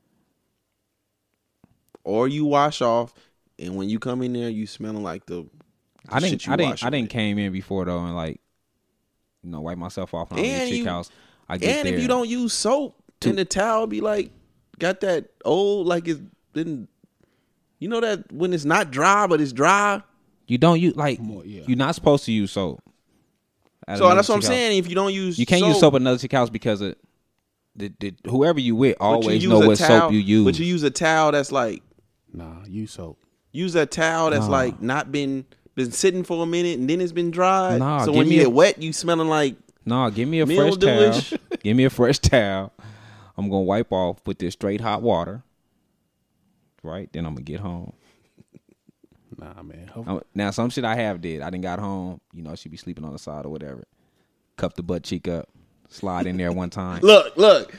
or you wash off, and when you come in there, you smelling like the. the I shit didn't. you I didn't. wash I didn't with. came in before though, and like, you know, wipe myself off when I'm in And the chick you- house. I get And there. if you don't use soap, and the towel be like, got that old like it's been. You know that when it's not dry, but it's dry. you don't use like More, yeah. you're not supposed to use soap. at So another that's what I'm chick house. saying. If you don't use, You can't use soap at another chick house because it, the, the whoever you with but you always use know a what towel- soap you use. But you use a towel that's like Nah, you soap. use a towel that's Nah. like not been been sitting for a minute and then it's been dried. Nah, so give when me you a- get wet, you smelling like No, give me a fresh towel. Mildewish. Give me a fresh towel. I'm gonna wipe off with this straight hot water. Right, then I'm gonna get home. Nah, man. Hope- I'm- now, some shit I have did. I didn't got home. You know, she be sleeping on the side or whatever. Cuff the butt cheek up, slide in there one time. look, look,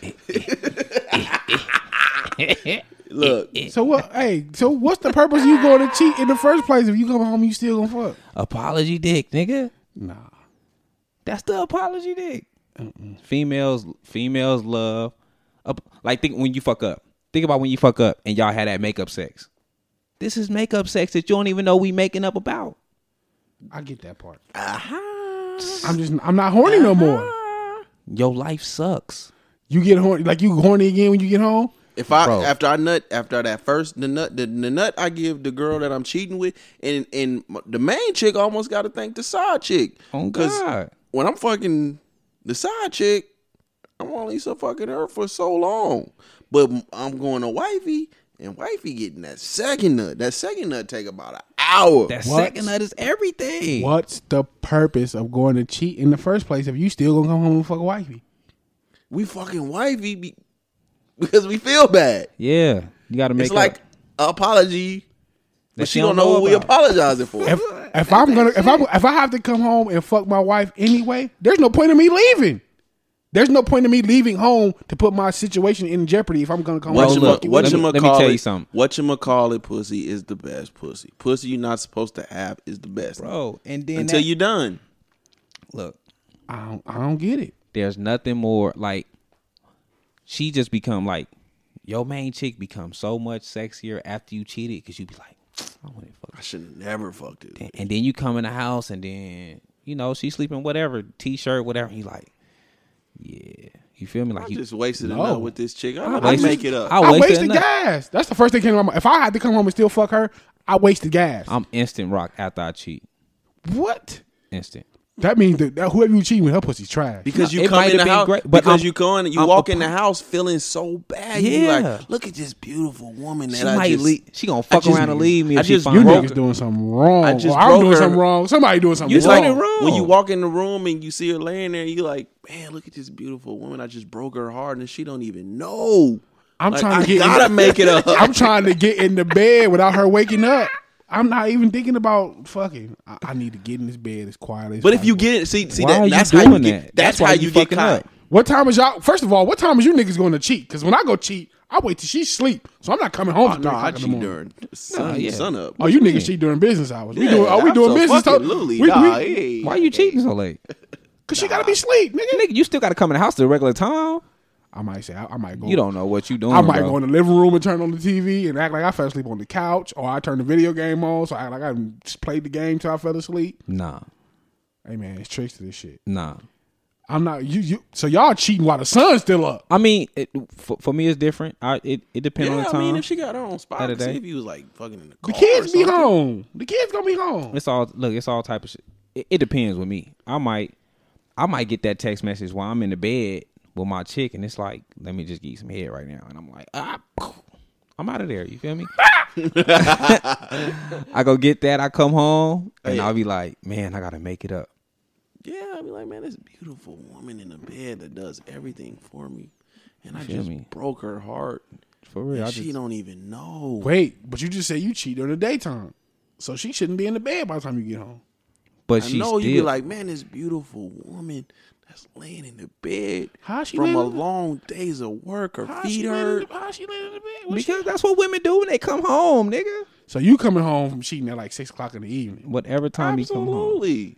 look. So what? Hey, so what's the purpose of you going to cheat in the first place? If you come home, you still gonna fuck? Apology dick, nigga. Nah. That's the apology dick. Females, females love. Up, like think when you fuck up. Think about when you fuck up and y'all had that makeup sex. This is makeup sex that you don't even know we making up about. I get that part. Uh-huh. I'm just, I'm not horny no more. Your life sucks. You get horny, like you horny again when you get home. If I Bro. after I nut after that first the nut the, the nut I give the girl that I'm cheating with and and the main chick almost got to thank the side chick. Oh, 'Cause God. when I'm fucking the side chick, I'm only so fucking her for so long. But I'm going to wifey and wifey getting that second nut. That second nut take about an hour. That What? second nut is everything. What's the purpose of going to cheat in the first place if you still gonna come home and fuck a wifey? We fucking wifey be, because we feel bad. Yeah, you got to make It's like up. an apology, but That she she don't don't know know what we about. apologizing for. If if I'm gonna if I if I have to come home and fuck my wife anyway, there's no point in me leaving. There's no point in me leaving home to put my situation in jeopardy if I'm gonna come What home. you look, what let you me- let me call tell it, you something. What you call it, pussy is the best pussy. Pussy you're not supposed to have is the best, Bro, and then Until that- you're done. look, I don't I don't get it. there's nothing more like she just become like your main chick becomes so much sexier after you cheated because you be like, I want to fuck. I should have never fucked it. And, and then you come in the house and then you know she sleeping whatever t-shirt whatever. And you like, yeah, you feel me? Like I you just wasted No. a nut with this chick. I, I I wasted- make it up. I I wasted wasted enough. gas. That's the first thing came to my mind. If I had to come home and still fuck her, I wasted gas. I'm instant rock after I cheat. what? Instant. That means that, that whoever you cheating with, her pussy's trash. Because you It come might in have the been house, great, but because I'm- you go in, you I'm walk a- in the house feeling so bad. You Yeah. like, look at this beautiful woman that She I might just, leave. She gonna I fuck just- around and leave me I if she just find You broke niggas her. doing something wrong. I just or I'm broke doing her. something wrong. Somebody doing something You It's wrong. like it wrong. when you walk in the room and you see her laying there, you like, man, look at this beautiful woman. I just broke her heart and she don't even know. I'm Like, trying to I get. gotta in, make it up. I'm trying to get in the bed without her waking up. I'm not even thinking about fucking. I, I need to get in this bed as quietly as But if you possible. get it, see, see Why that, are you that's how you doing get. that? That's, That's why how you you get fucking caught. up. What time is y'all? First of all, what time is you niggas going to cheat? Because when I go cheat, I wait till she sleep. So I'm not coming home. Oh, till no, three I o'clock in the cheat morning. during sun, yeah. sun up. Oh, you niggas cheat during business hours. we Yeah, doing? Are we doing business? talk- Absolutely, We, nah, we, hey. Why you cheating so late? Cause she gotta be asleep, nigga. Nigga, you still gotta come in the house at a regular time. I might say I, I might go. You don't know what you doing. I might bro. go in the living room and turn on the T V and act like I fell asleep on the couch, or I turn the video game on, so I act like I just played the game till I fell asleep. Nah, Hey man, it's tricks to this shit. nah. I'm not you. You so y'all cheating while the sun's still up. I mean, it, for, for me, it's different. I, it it depends Yeah, on the I time. mean, if she got her own spot, Other see day. if you was like fucking in the The car. kids or be something. home. The kids gonna be home. It's all look. It's all type of shit. It, it depends with me. I might, I might get that text message while I'm in the bed with my chick, and it's like, let me just get you some head right now, and I'm like, ah, I'm out of there. You feel me? I go get that. I come home, and Hey. I'll be like, man, I gotta make it up. Yeah, I'd be like, man, this beautiful woman in the bed that does everything for me, and I feel just me? broke her heart. For real, And I she just, don't even know. Wait, but you just said you cheat during the daytime, so she shouldn't be in the bed by the time you get home. but I she know still you be like, man, this beautiful woman that's laying in the bed How she from a laying in the- long days of work, her How feet she laying in hurt. the- How she laying in the bed? What she- because that's what women do when they come home, nigga. So you coming home from cheating at like six o'clock in the evening? Whatever time you come home, Absolutely.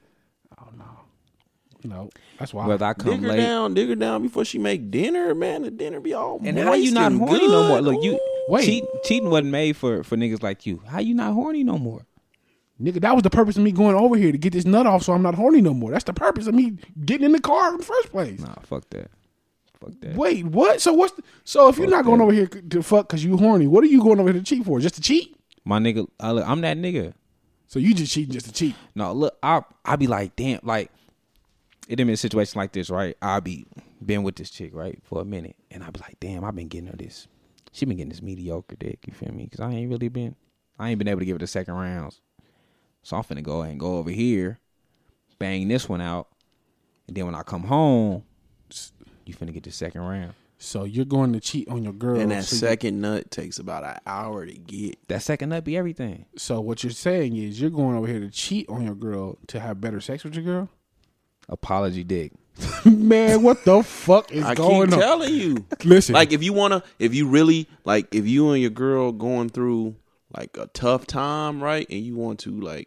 No, that's why. whether I come Dig her late. down, dig her down before she make dinner. Man, the dinner be all And moist how you not and horny good. no more? Look, you Ooh. Wait. cheat, cheating wasn't made for for niggas like you. How you not horny no more? Nigga, that was the purpose of me going over here to get this nut off, so I'm not horny no more. That's the purpose of me getting in the car in the first place. Nah, fuck that. Fuck that. Wait, what? So what's the, so if you're Fuck not going that. over here to fuck because you horny, what are you going over here to cheat for? Just to cheat? My nigga, I, look, I'm that nigga. So you just cheating just to cheat? No, look, I I be like, damn, like it in a situation like this, right? I be been with this chick, right, for a minute, and I be like, damn, I've been getting her this. She been getting this mediocre dick. You feel me? Because I ain't really been, I ain't been able to give it a second rounds. So I'm finna go ahead and go over here, bang this one out, and then when I come home, you finna get the second round. So you're going to cheat on your girl. And that so, you- second nut takes about an hour to get. That second nut be everything. so what you're saying is you're going over here to cheat on your girl to have better sex with your girl? Apology dick. Man, what the fuck is I going keep on? telling you. Listen, Like if you wanna, if you really like, if you and your girl going through like a tough time, right, and you want to like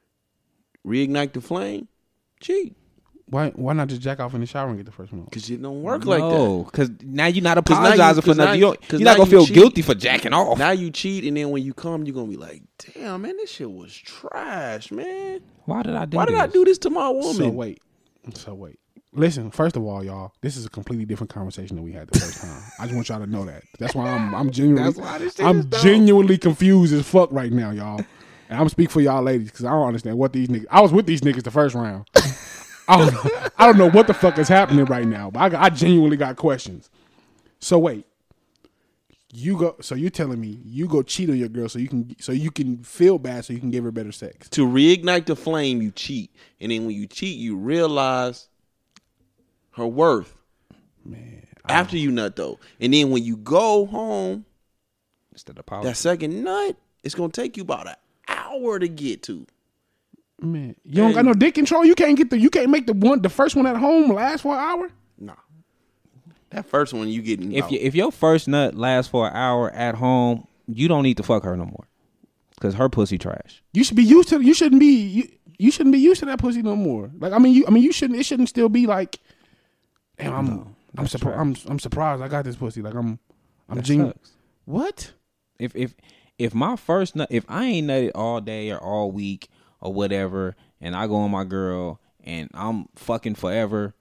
reignite the flame, cheat, why why not just jack off in the shower and get the first one? because it don't work like that. No, because now you're not 'Cause now you- apologizing for 'cause now nothing. you- You don't, 'cause you're not now gonna you feel cheat. guilty for jacking off. Now you cheat, and then when you come, you're gonna be like, "Damn, man, this shit was trash, man. Why did I do Why this? did I do this to my woman?" So wait, so wait. Listen, first of all, y'all, this is a completely different conversation than we had the first time. I just want y'all to know that. That's why I'm I'm genuinely That's why this shit I'm is dope. genuinely confused as fuck right now, y'all. And I'm speaking for y'all ladies because I don't understand what these niggas. I was with these niggas the first round. I don't know, I don't know what the fuck is happening right now, but I, got- I genuinely got questions. So wait, you go. So you're telling me you go cheat on your girl so you can so you can feel bad so you can give her better sex? To reignite the flame, you cheat, and then when you cheat, you realize her worth. Man, After you nut though, and then when you go home, Instead of apology. that second nut, it's gonna take you about an hour to get to. man, you don't got no dick control. You can't get the you can't make the one the first one at home last for an hour. Nah, that first one you getting. if you, if your first nut lasts for an hour at home, you don't need to fuck her no more, because her pussy trash. You should be used to. You shouldn't be. You, you shouldn't be used to that pussy no more. Like I mean, you. I mean, you shouldn't. It shouldn't still be like. Damn, I'm. I'm that's surprised. trash. I'm. I'm surprised. I got this pussy. Like I'm. I'm That genuine. sucks. What? If if if my first nut, if I ain't nutted all day or all week or whatever, and I go on my girl and I'm fucking forever,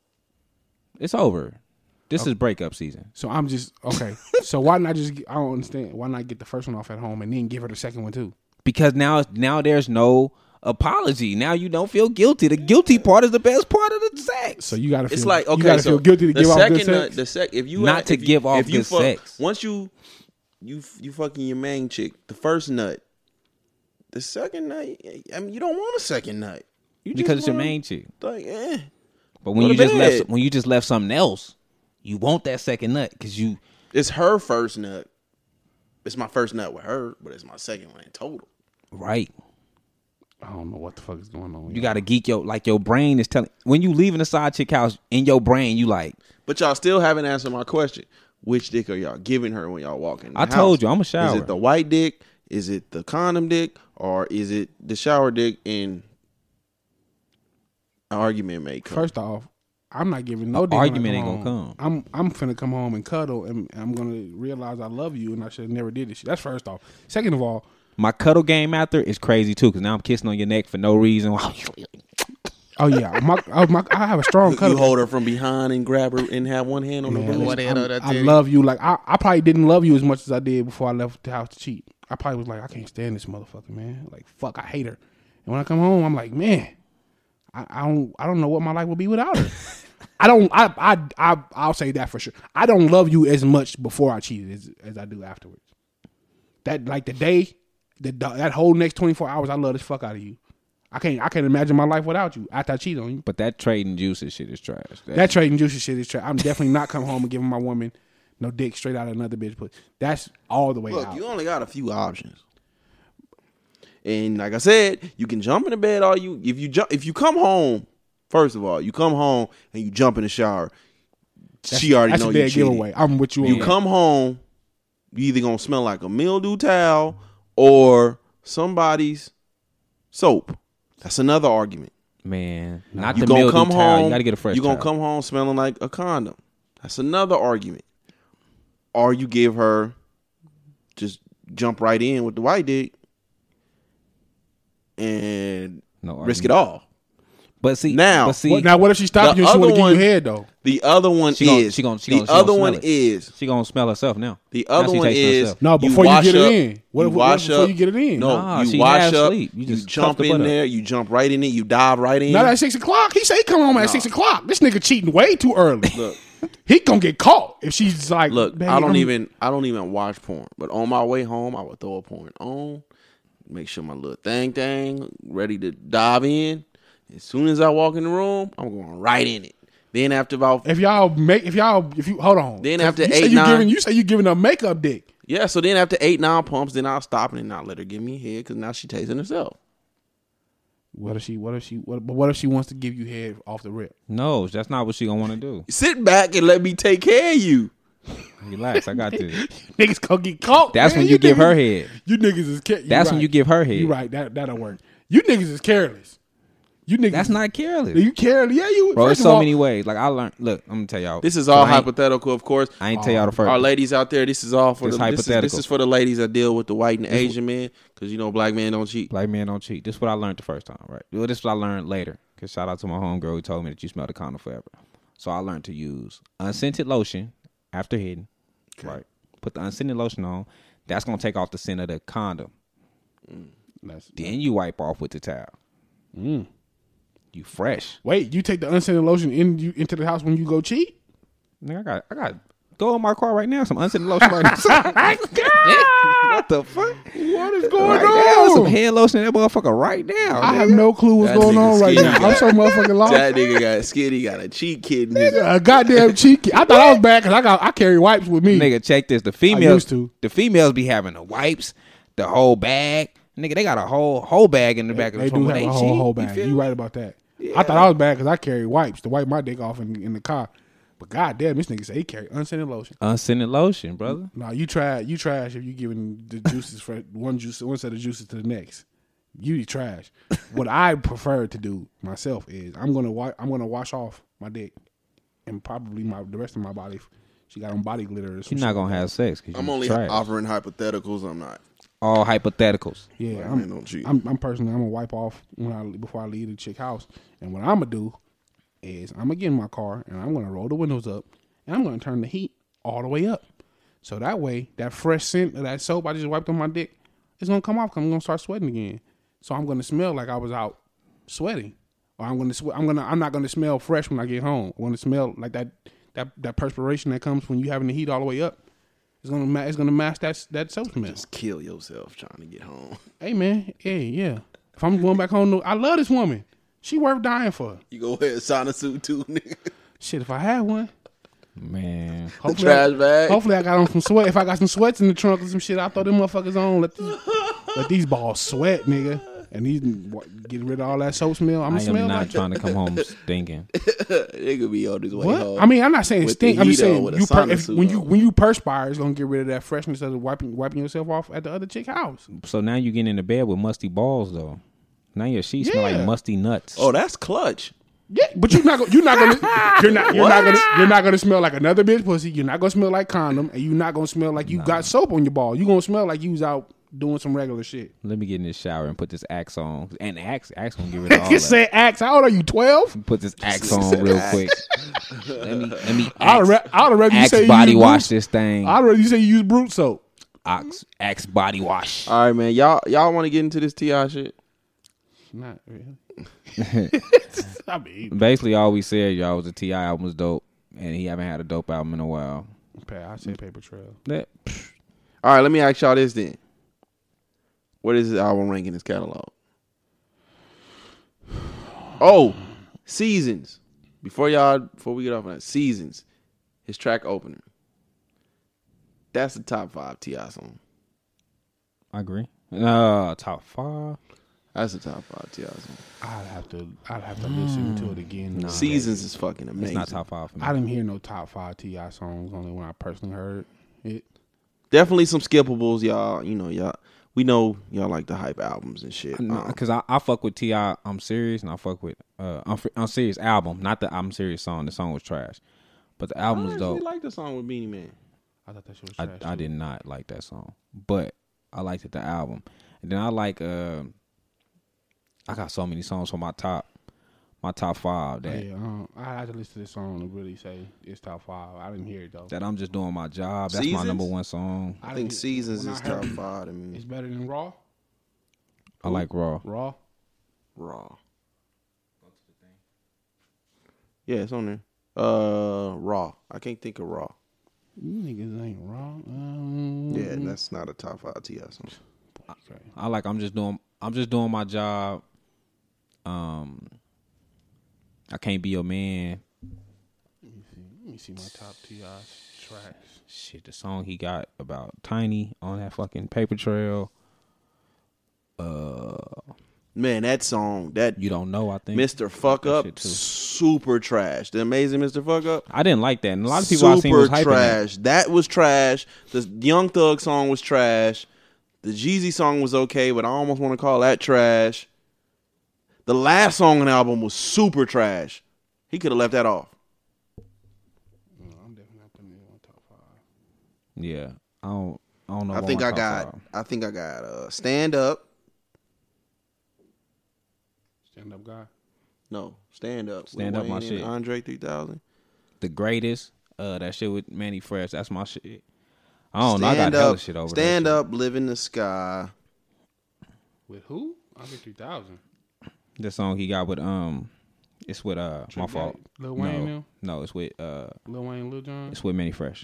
it's over. This is breakup season. So I'm just okay. So why not just? Get, I don't understand. Why not get the first one off at home and then give her the second one too? Because now now there's no apology. Now you don't feel guilty. The guilty part is the best part of the sex. So you gotta feel. It's like okay, you gotta so feel guilty to the give off second good sex. nut, the sec, if you Not to if you, give off if you good fuck, sex. Once you you you fucking your main chick, the first nut, the second nut. I mean, you don't want a second nut. You because it's just your want, main chick. like, eh. But when Go you to just bed. left, when you just left something else, you want that second nut because you It's her first nut. It's my first nut with her, but it's my second one in total. right. I don't know what the fuck is going on. You got to geek your like your brain is telling when you leaving the side chick house in your brain you like. But y'all still haven't answered my question. Which dick are y'all giving her when y'all walk in the I house? told you, I'm a shower. Is it the white dick? Is it the condom dick? Or is it the shower dick and an argument may come? First off, I'm not giving no An dick when I argument come ain't gonna home. come. I'm I'm finna come home and cuddle, and I'm gonna realize I love you, and I should have never did this shit. That's first off. Second of all, My cuddle game after is crazy too because now I'm kissing on your neck for no reason. oh yeah, my, oh, my I have a strong You cuddle. hold her from behind and grab her and have one hand on Man, the booty. listen, hand I'm- on that I titty. love you. Like I, I probably didn't love you as much as I did before I left the house to cheat. I probably was like, I can't stand this motherfucker, man. Like fuck, I hate her. And when I come home, I'm like, man, I, I don't, I don't know what my life would be without her. I don't, I, I, I, I'll say that for sure. I don't love you as much before I cheated as, as I do afterwards. That like the day, the that whole next twenty-four hours, I love the fuck out of you. I can't, I can't imagine my life without you after I cheat on you. But that trading juices shit is trash. That, That trading juicy shit is trash. I'm definitely not coming home and giving my woman no dick straight out of another bitch. But that's all the way Look, out. you only got a few options. And like I said, you can jump in the bed all you if you jump if you come home, first of all, you come home and you jump in the shower. she already that's know a you dead cheated. giveaway. I'm with you. You on that. come home, you either gonna smell like a mildew towel or somebody's soap. That's another argument. man, not You the gonna mildew come towel. home. You got to get a fresh. You gonna towel. come home smelling like a condom. That's another argument. Or you give her just jump right in with the white dick and No risk argument. it all. But see Now- but see, What- now, what if she stopped The you and she other want to give one- you head though? The other one She gonna- is she gonna- she the gonna- she other gonna one smell it. is she gonna smell herself now. the Now other she one tasting is herself. No, before you wash get it up, in. What you if- what wash before up, you get it in? No, Nah, you she wash half up. sleep. You You, just jump cuff the in butt up. there. You jump right in it. You dive right in. Not at six o'clock. He say he come home at No. six o'clock. This nigga cheating way too early. Look, He gonna get caught if she's like, look. "Babe, I don't I'm-" even. I don't even watch porn. But on my way home, I would throw a porn on. Make sure my little thing thing ready to dive in. As soon as I walk in the room, I'm going right in it. Then after about If y'all make, if y'all, if you hold on, Then after you say eight, you nine- giving, you say you giving a makeup dick. yeah, so then after eight nine pumps, then I'll stop and not let her give me a head because now she tasting herself. What if she? What if she? What, but what if she wants to give you head off the rip? No, that's not what she gonna want to do. Sit back and let me take care of you. Relax, I got this. Niggas gonna get caught. That's man. when you give her niggas- head. You niggas is. Ca- you That's when right. you give her head. You right. That that'll work. You niggas is careless. You niggas. That's not careless, You careless? Yeah, you. bro. first There's of so all, many ways. Like I learned. Look, I'm gonna tell y'all. This is all I ain't- hypothetical, of course. I ain't tell y'all the first. Our ladies out there, this is all for This the this is, this hypothetical. is for the ladies that deal with the white and Asian men because you know black men don't cheat. Black men don't cheat. This is what I learned the first time, right? Well, this is what I learned later. Cause shout out to my homegirl who told me that you smell the condom forever. So I learned to use unscented lotion after hitting. Right. Put the unscented lotion on. That's gonna take off the scent of the condom. That's- Then you wipe off with the towel. Mm. You fresh. Wait, you take the unscented lotion in you into the house when you go cheat? Nigga, I got I got go in my car right now. Some unscented lotion right now. What the fuck? What is going Right now, some on? hand lotion in that motherfucker right now. I nigga. have no clue what's That going nigga on right skinny. now. I'm so motherfucking lost. That nigga got scared. He got a cheat kid in his. A goddamn cheeky. I thought I was bad because I got I carry wipes with me. Nigga, check this. The females, used to. the females be having the wipes, the whole bag. Nigga, they got a whole whole bag in the back of They the do trunk have when a they whole cheat. whole You bag. feel You me? right about that. I thought I was bad because I carry wipes to wipe my dick off in, in the car. But goddamn, this nigga say he carry unscented lotion. Unscented lotion, brother. No, you try you trash if you giving the juices for one juice one set of juices to the next. You trash. What I prefer to do myself is I'm gonna wa- I'm gonna wash off my dick and probably my the rest of my body. She got on body glitter. Or some You're not shit. gonna have sex. Cause I'm you only trash. offering hypotheticals. I'm not. All hypotheticals. Yeah, Black I'm, men don't cheat. I'm, I'm personally I'm gonna wipe off when I before I leave the chick house, and what I'm gonna do is I'm gonna get in my car and I'm gonna roll the windows up and I'm gonna turn the heat all the way up, so that way that fresh scent of that soap I just wiped on my dick is gonna come off. 'Cause I'm gonna start sweating again. so I'm gonna smell like I was out sweating, or I'm gonna sweat. I'm gonna I'm not gonna smell fresh when I get home. I'm gonna smell like that that that perspiration that comes when you having the heat all the way up. It's gonna ma- it's gonna mask that that soap smell. Just kill yourself trying to get home. Hey man, hey yeah. If I'm going back home, I love this woman. She worth dying for. You go ahead and sign a suit too, nigga. Shit, if I had one, Man, hopefully trash I, bag. Hopefully I got on some sweat. If I got some sweats in the trunk or some shit, I throw them motherfuckers on. Let these, let these balls sweat, nigga. And these get rid of all that soap smell. I'm I gonna am smell not like trying to come home stinking. Nigga be on his way what? home. I mean, I'm not saying with stink. the I'm just heat on, saying with a you per, sauna if, suit when you on. when you perspire, it's gonna get rid of that freshness of wiping wiping yourself off at the other chick house. So now you getting into bed with musty balls though. Now your sheets smell Yeah. like musty nuts. Oh, that's clutch. Yeah, but you're not gonna you're not gonna you're not you're not gonna you're not gonna smell like another bitch pussy. You're not gonna smell like condom, and you're not gonna smell like you got soap on your ball. You gonna smell like you was out doing some regular shit. Let me get in this shower and put this Axe on. And Axe, Axe gonna get rid of all You that. say Axe? How old are you? Twelve? Put this Axe on real quick. let me let me I'd Axe, ra- I'd rather you Axe say you body use wash Brute- this thing. I'd rather you say you use Brute soap. Axe, Axe body wash. All right, man. Y'all y'all want to get into this T I shit? Not really. I mean, Basically, all we said, y'all, was the T I album was dope, and he haven't had a dope album in a while. I say Paper Trail. That All right, let me ask y'all this then. What is his album rank in his catalog? Oh, Seasons. Before y'all, before we get off on that, Seasons. His track opener. That's the top five T I song. I agree. Uh, top five. That's the top five T I song. I'd have to. I'd have to listen to it again. Nah. Seasons is fucking amazing. It's not top five for me. I didn't hear no top five T I songs. Only when I personally heard it. Definitely some skippables, y'all. You know, y'all. We know y'all like the hype albums and shit. Um, Because I, I fuck with T I. I'm serious, and I fuck with uh, I'm, I'm serious album, not the I'm serious song. The song was trash, but the album I was actually dope. like the song with Beanie Man. I thought that shit was I, trash. I too. did not like that song, but I liked it, the album. And then I like uh, I got so many songs from my top, my top five that Yeah, um, I had to listen to this song to really say it's top five. I didn't hear it though. that I'm just doing my job. That's my Seasons? number one song. I think didn't- Seasons when I is heard top it, five to It's me. better than Raw. I like Raw. Raw. Raw. Yeah, it's on there. Uh, Raw. I can't think of Raw. You niggas ain't Raw. Um, Yeah, that's not a top five T I song. okay. I like. I'm just doing. I'm just doing my job. Um, I can't be your man. Let me see. Let me see my top T I tracks. Shit, the song he got about Tiny on that fucking Paper Trail. Uh, Man, that song, that you don't know. I think Mister Fuck that Up, shit too. super trash. The Amazing Mister Fuck Up, I didn't like that, and a lot of people I super seen was hyping that. trash. That. was trash. The Young Thug song was trash. The Jeezy song was okay, but I almost want to call that trash. The last song on the album was super trash. He could have left that off. No, I'm definitely not putting it on top five. Yeah, I don't. I don't know. I about think my I top got. five. I think I got uh, Stand Up. Stand up guy. No, Stand Up. with Stand Up, my Wayne and shit. Andre three thousand. The Greatest. Uh, that shit with Manny Fresh. That's my shit. I don't know. I got Stand hella Up. shit over Stand that shit. Up, Live in the Sky. With who? Andre three thousand. The song he got with um, it's with uh, my Trick fault. Daddy, Lil Wayne, no, them? no, it's with uh, Lil Wayne, Lil Jon. it's with Manny Fresh.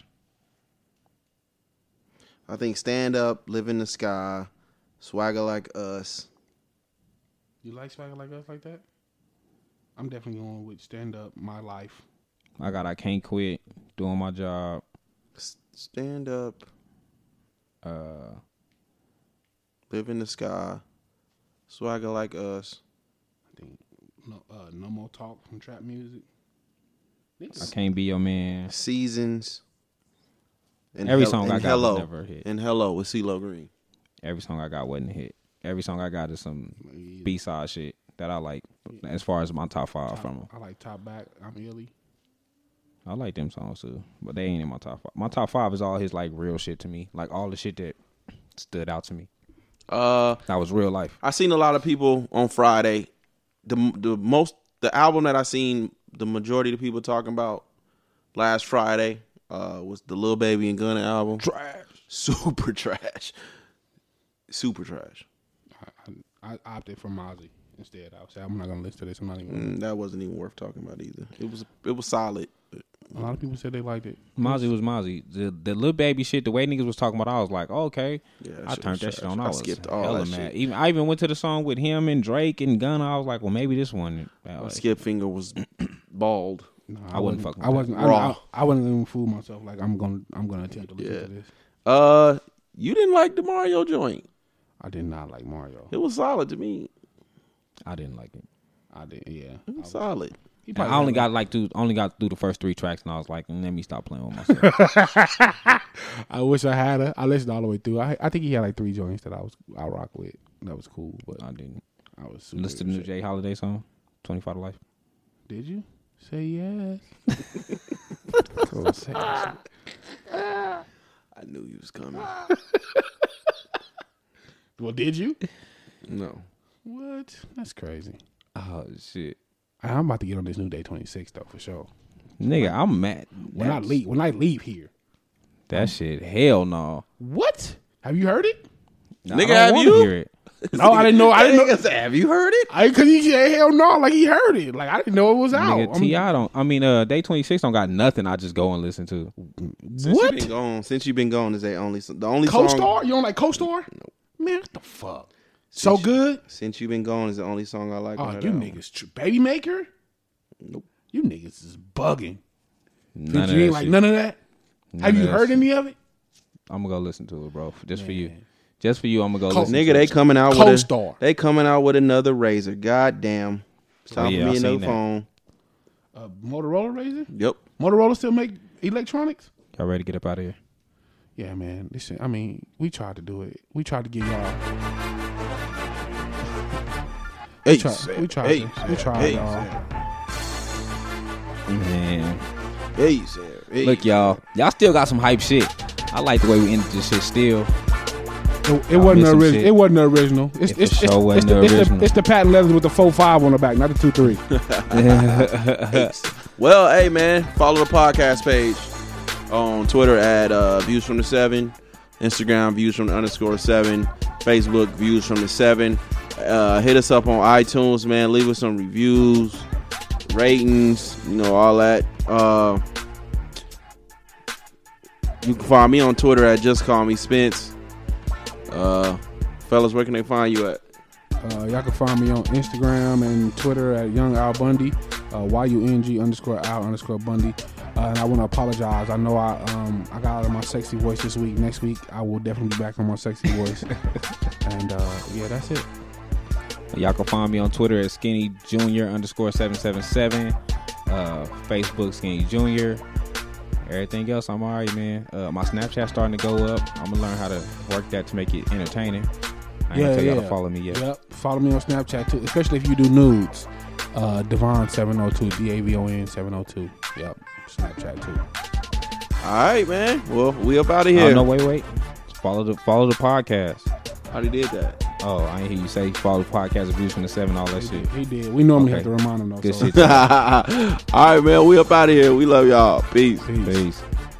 I think Stand Up, Live in the Sky, Swagger Like Us. You like Swagger Like Us like that? I'm definitely going with Stand Up, My Life. I got I Can't Quit, Doing My Job. S- Stand Up, Uh, Live in the Sky, Swagger Like Us. I think no, uh, no More Talk from Trap Music. I Can't Be Your Man. Seasons. And Every Hel- song and I got Hello. was never a hit. And Hello with CeeLo Green. Every song I got wasn't a hit. Every song I got is some Yeah. B side shit that I like. As far as my top five Top- from them, I like Top Back. I'm Illy. I like them songs too, but they ain't in my top five. My top five is all his like real shit to me, like all the shit that stood out to me. Uh, That was real life. I seen a lot of people on Friday. The the most the album that I seen the majority of the people talking about last Friday uh, was the Lil Baby and Gunna album. Trash. Super trash. Super trash. I, I opted for Mozzie instead. I said I'm not gonna listen to this. I'm not even. Mm, that wasn't even worth talking about either. It was it was solid. A lot of people said they liked it. Mozzie was Mozzie. The the little baby shit, the way niggas was talking about, I was like, oh, okay. Yeah, that I shit turned was that shit trash. on. I, I was skipped all hella that mad. shit. Even I even went to the song with him and Drake and Gunna. I was like, well, maybe this one. I, My like, skip finger was bald. No, I wouldn't fuck with I wasn't. I, Raw. I, I wasn't even fool myself. Like I'm gonna. I'm gonna attempt to listen Yeah. to this. Uh, you didn't like the Mario joint. I did not like Mario. It was solid to me. I didn't like it. I did. Yeah. It I was was- solid. he And probably I only had, got like through only got through the first three tracks, and I was like, let me stop playing with myself. I wish I had a. I listened all the way through. I I think he had like three joints that I was I rock with. That was cool, but I didn't I was super listen to the new upset. Jay Holiday song, twenty-five to Life. Did you say yes? Cool, say yes. I knew you was coming. Well, did you? No. What? That's crazy. Oh shit, I'm about to get on this new day twenty-six though for sure. nigga, I'm mad. When I That's- leave, when I leave here. that shit, hell no. What? Have you heard it? Nah, Nigga, I don't have wanna you? hear it. No, I didn't know. I didn't know. Nigga said, have you heard it? I because he said hell no, like he heard it. Like I didn't know it was out. Nigga, I'm- T I don't. I mean, uh, Day twenty-six don't got nothing. I just go and listen to. Since you What? been gone, since you've been gone, is the only the only song. Co-star? You don't like co-star? No. Man, what the fuck? So good? Since you've been gone, is the only song I like. Oh, on that you album. niggas, tr- Baby Maker? Nope. You niggas is bugging. None of you ain't that like shit. none of that? None Have of you that heard shit. any of it? I'm gonna go listen to it, bro. Just for you. Man. Just for you, I'm gonna go Co- listen. Nigga, to they it. coming out with a, Co-star. they coming out with another Razor. God damn. Stop Oh, yeah, I me in the seen that. phone. Uh, Motorola Razor? Yep. Motorola still make electronics? Y'all ready to get up out of here? Yeah, man. This shit, I mean, we tried to do it. We tried to get y'all. Hey, We tried, Sam. we tried, Hey, to, we Sam. tried Hey, y'all. Sam. Man, Hey, Sam. Hey. look, y'all. Y'all still got some hype shit. I like the way we ended this shit. Still, It, it Y'all wasn't missed the some original. shit. It wasn't the original. It's, It it's, for it's, sure wasn't it's, the, the it's, the, original. it's the patent leathers with the four five on the back, not the two three. Well, hey man, follow the podcast page on Twitter at uh, Views from the Seven, Instagram Views from the underscore Seven, Facebook Views from the Seven. Uh, hit us up on iTunes, man. Leave us some reviews, ratings, you know, all that. Uh, you can find me on Twitter at Just Call Me Spence. Uh, fellas, where can they find you at? Uh, y'all can find me on Instagram and Twitter at Young Al Bundy, uh, Y U N G underscore Al underscore Bundy. Uh, and I want to apologize. I know I um I got out of my sexy voice this week. Next week I will definitely be back on my sexy voice. And uh, yeah, that's it. y'all can find me on Twitter at Skinny Junior underscore seven seven seven. Uh, Facebook Skinny Junior. Everything else, I'm alright, man. Uh, my Snapchat's starting to go up. I'm gonna learn how to work that to make it entertaining. I ain't Yeah, gonna tell y'all yeah. to follow me yet. Yep. Follow me on Snapchat too, especially if you do nudes. Uh, Devon seven oh two, D A V O N seven oh two. Yep. Snapchat too. All right, man. Well, we up out of Oh here. no, wait, wait. Follow the follow the podcast. How they did that? Oh, I ain't hear you say follow the podcast, Views from the Seven, all that He shit. did. He did. We normally Okay. have to remind him though. Good so. shit. All right, man. We up out of here. We love y'all. Peace. Peace. Peace.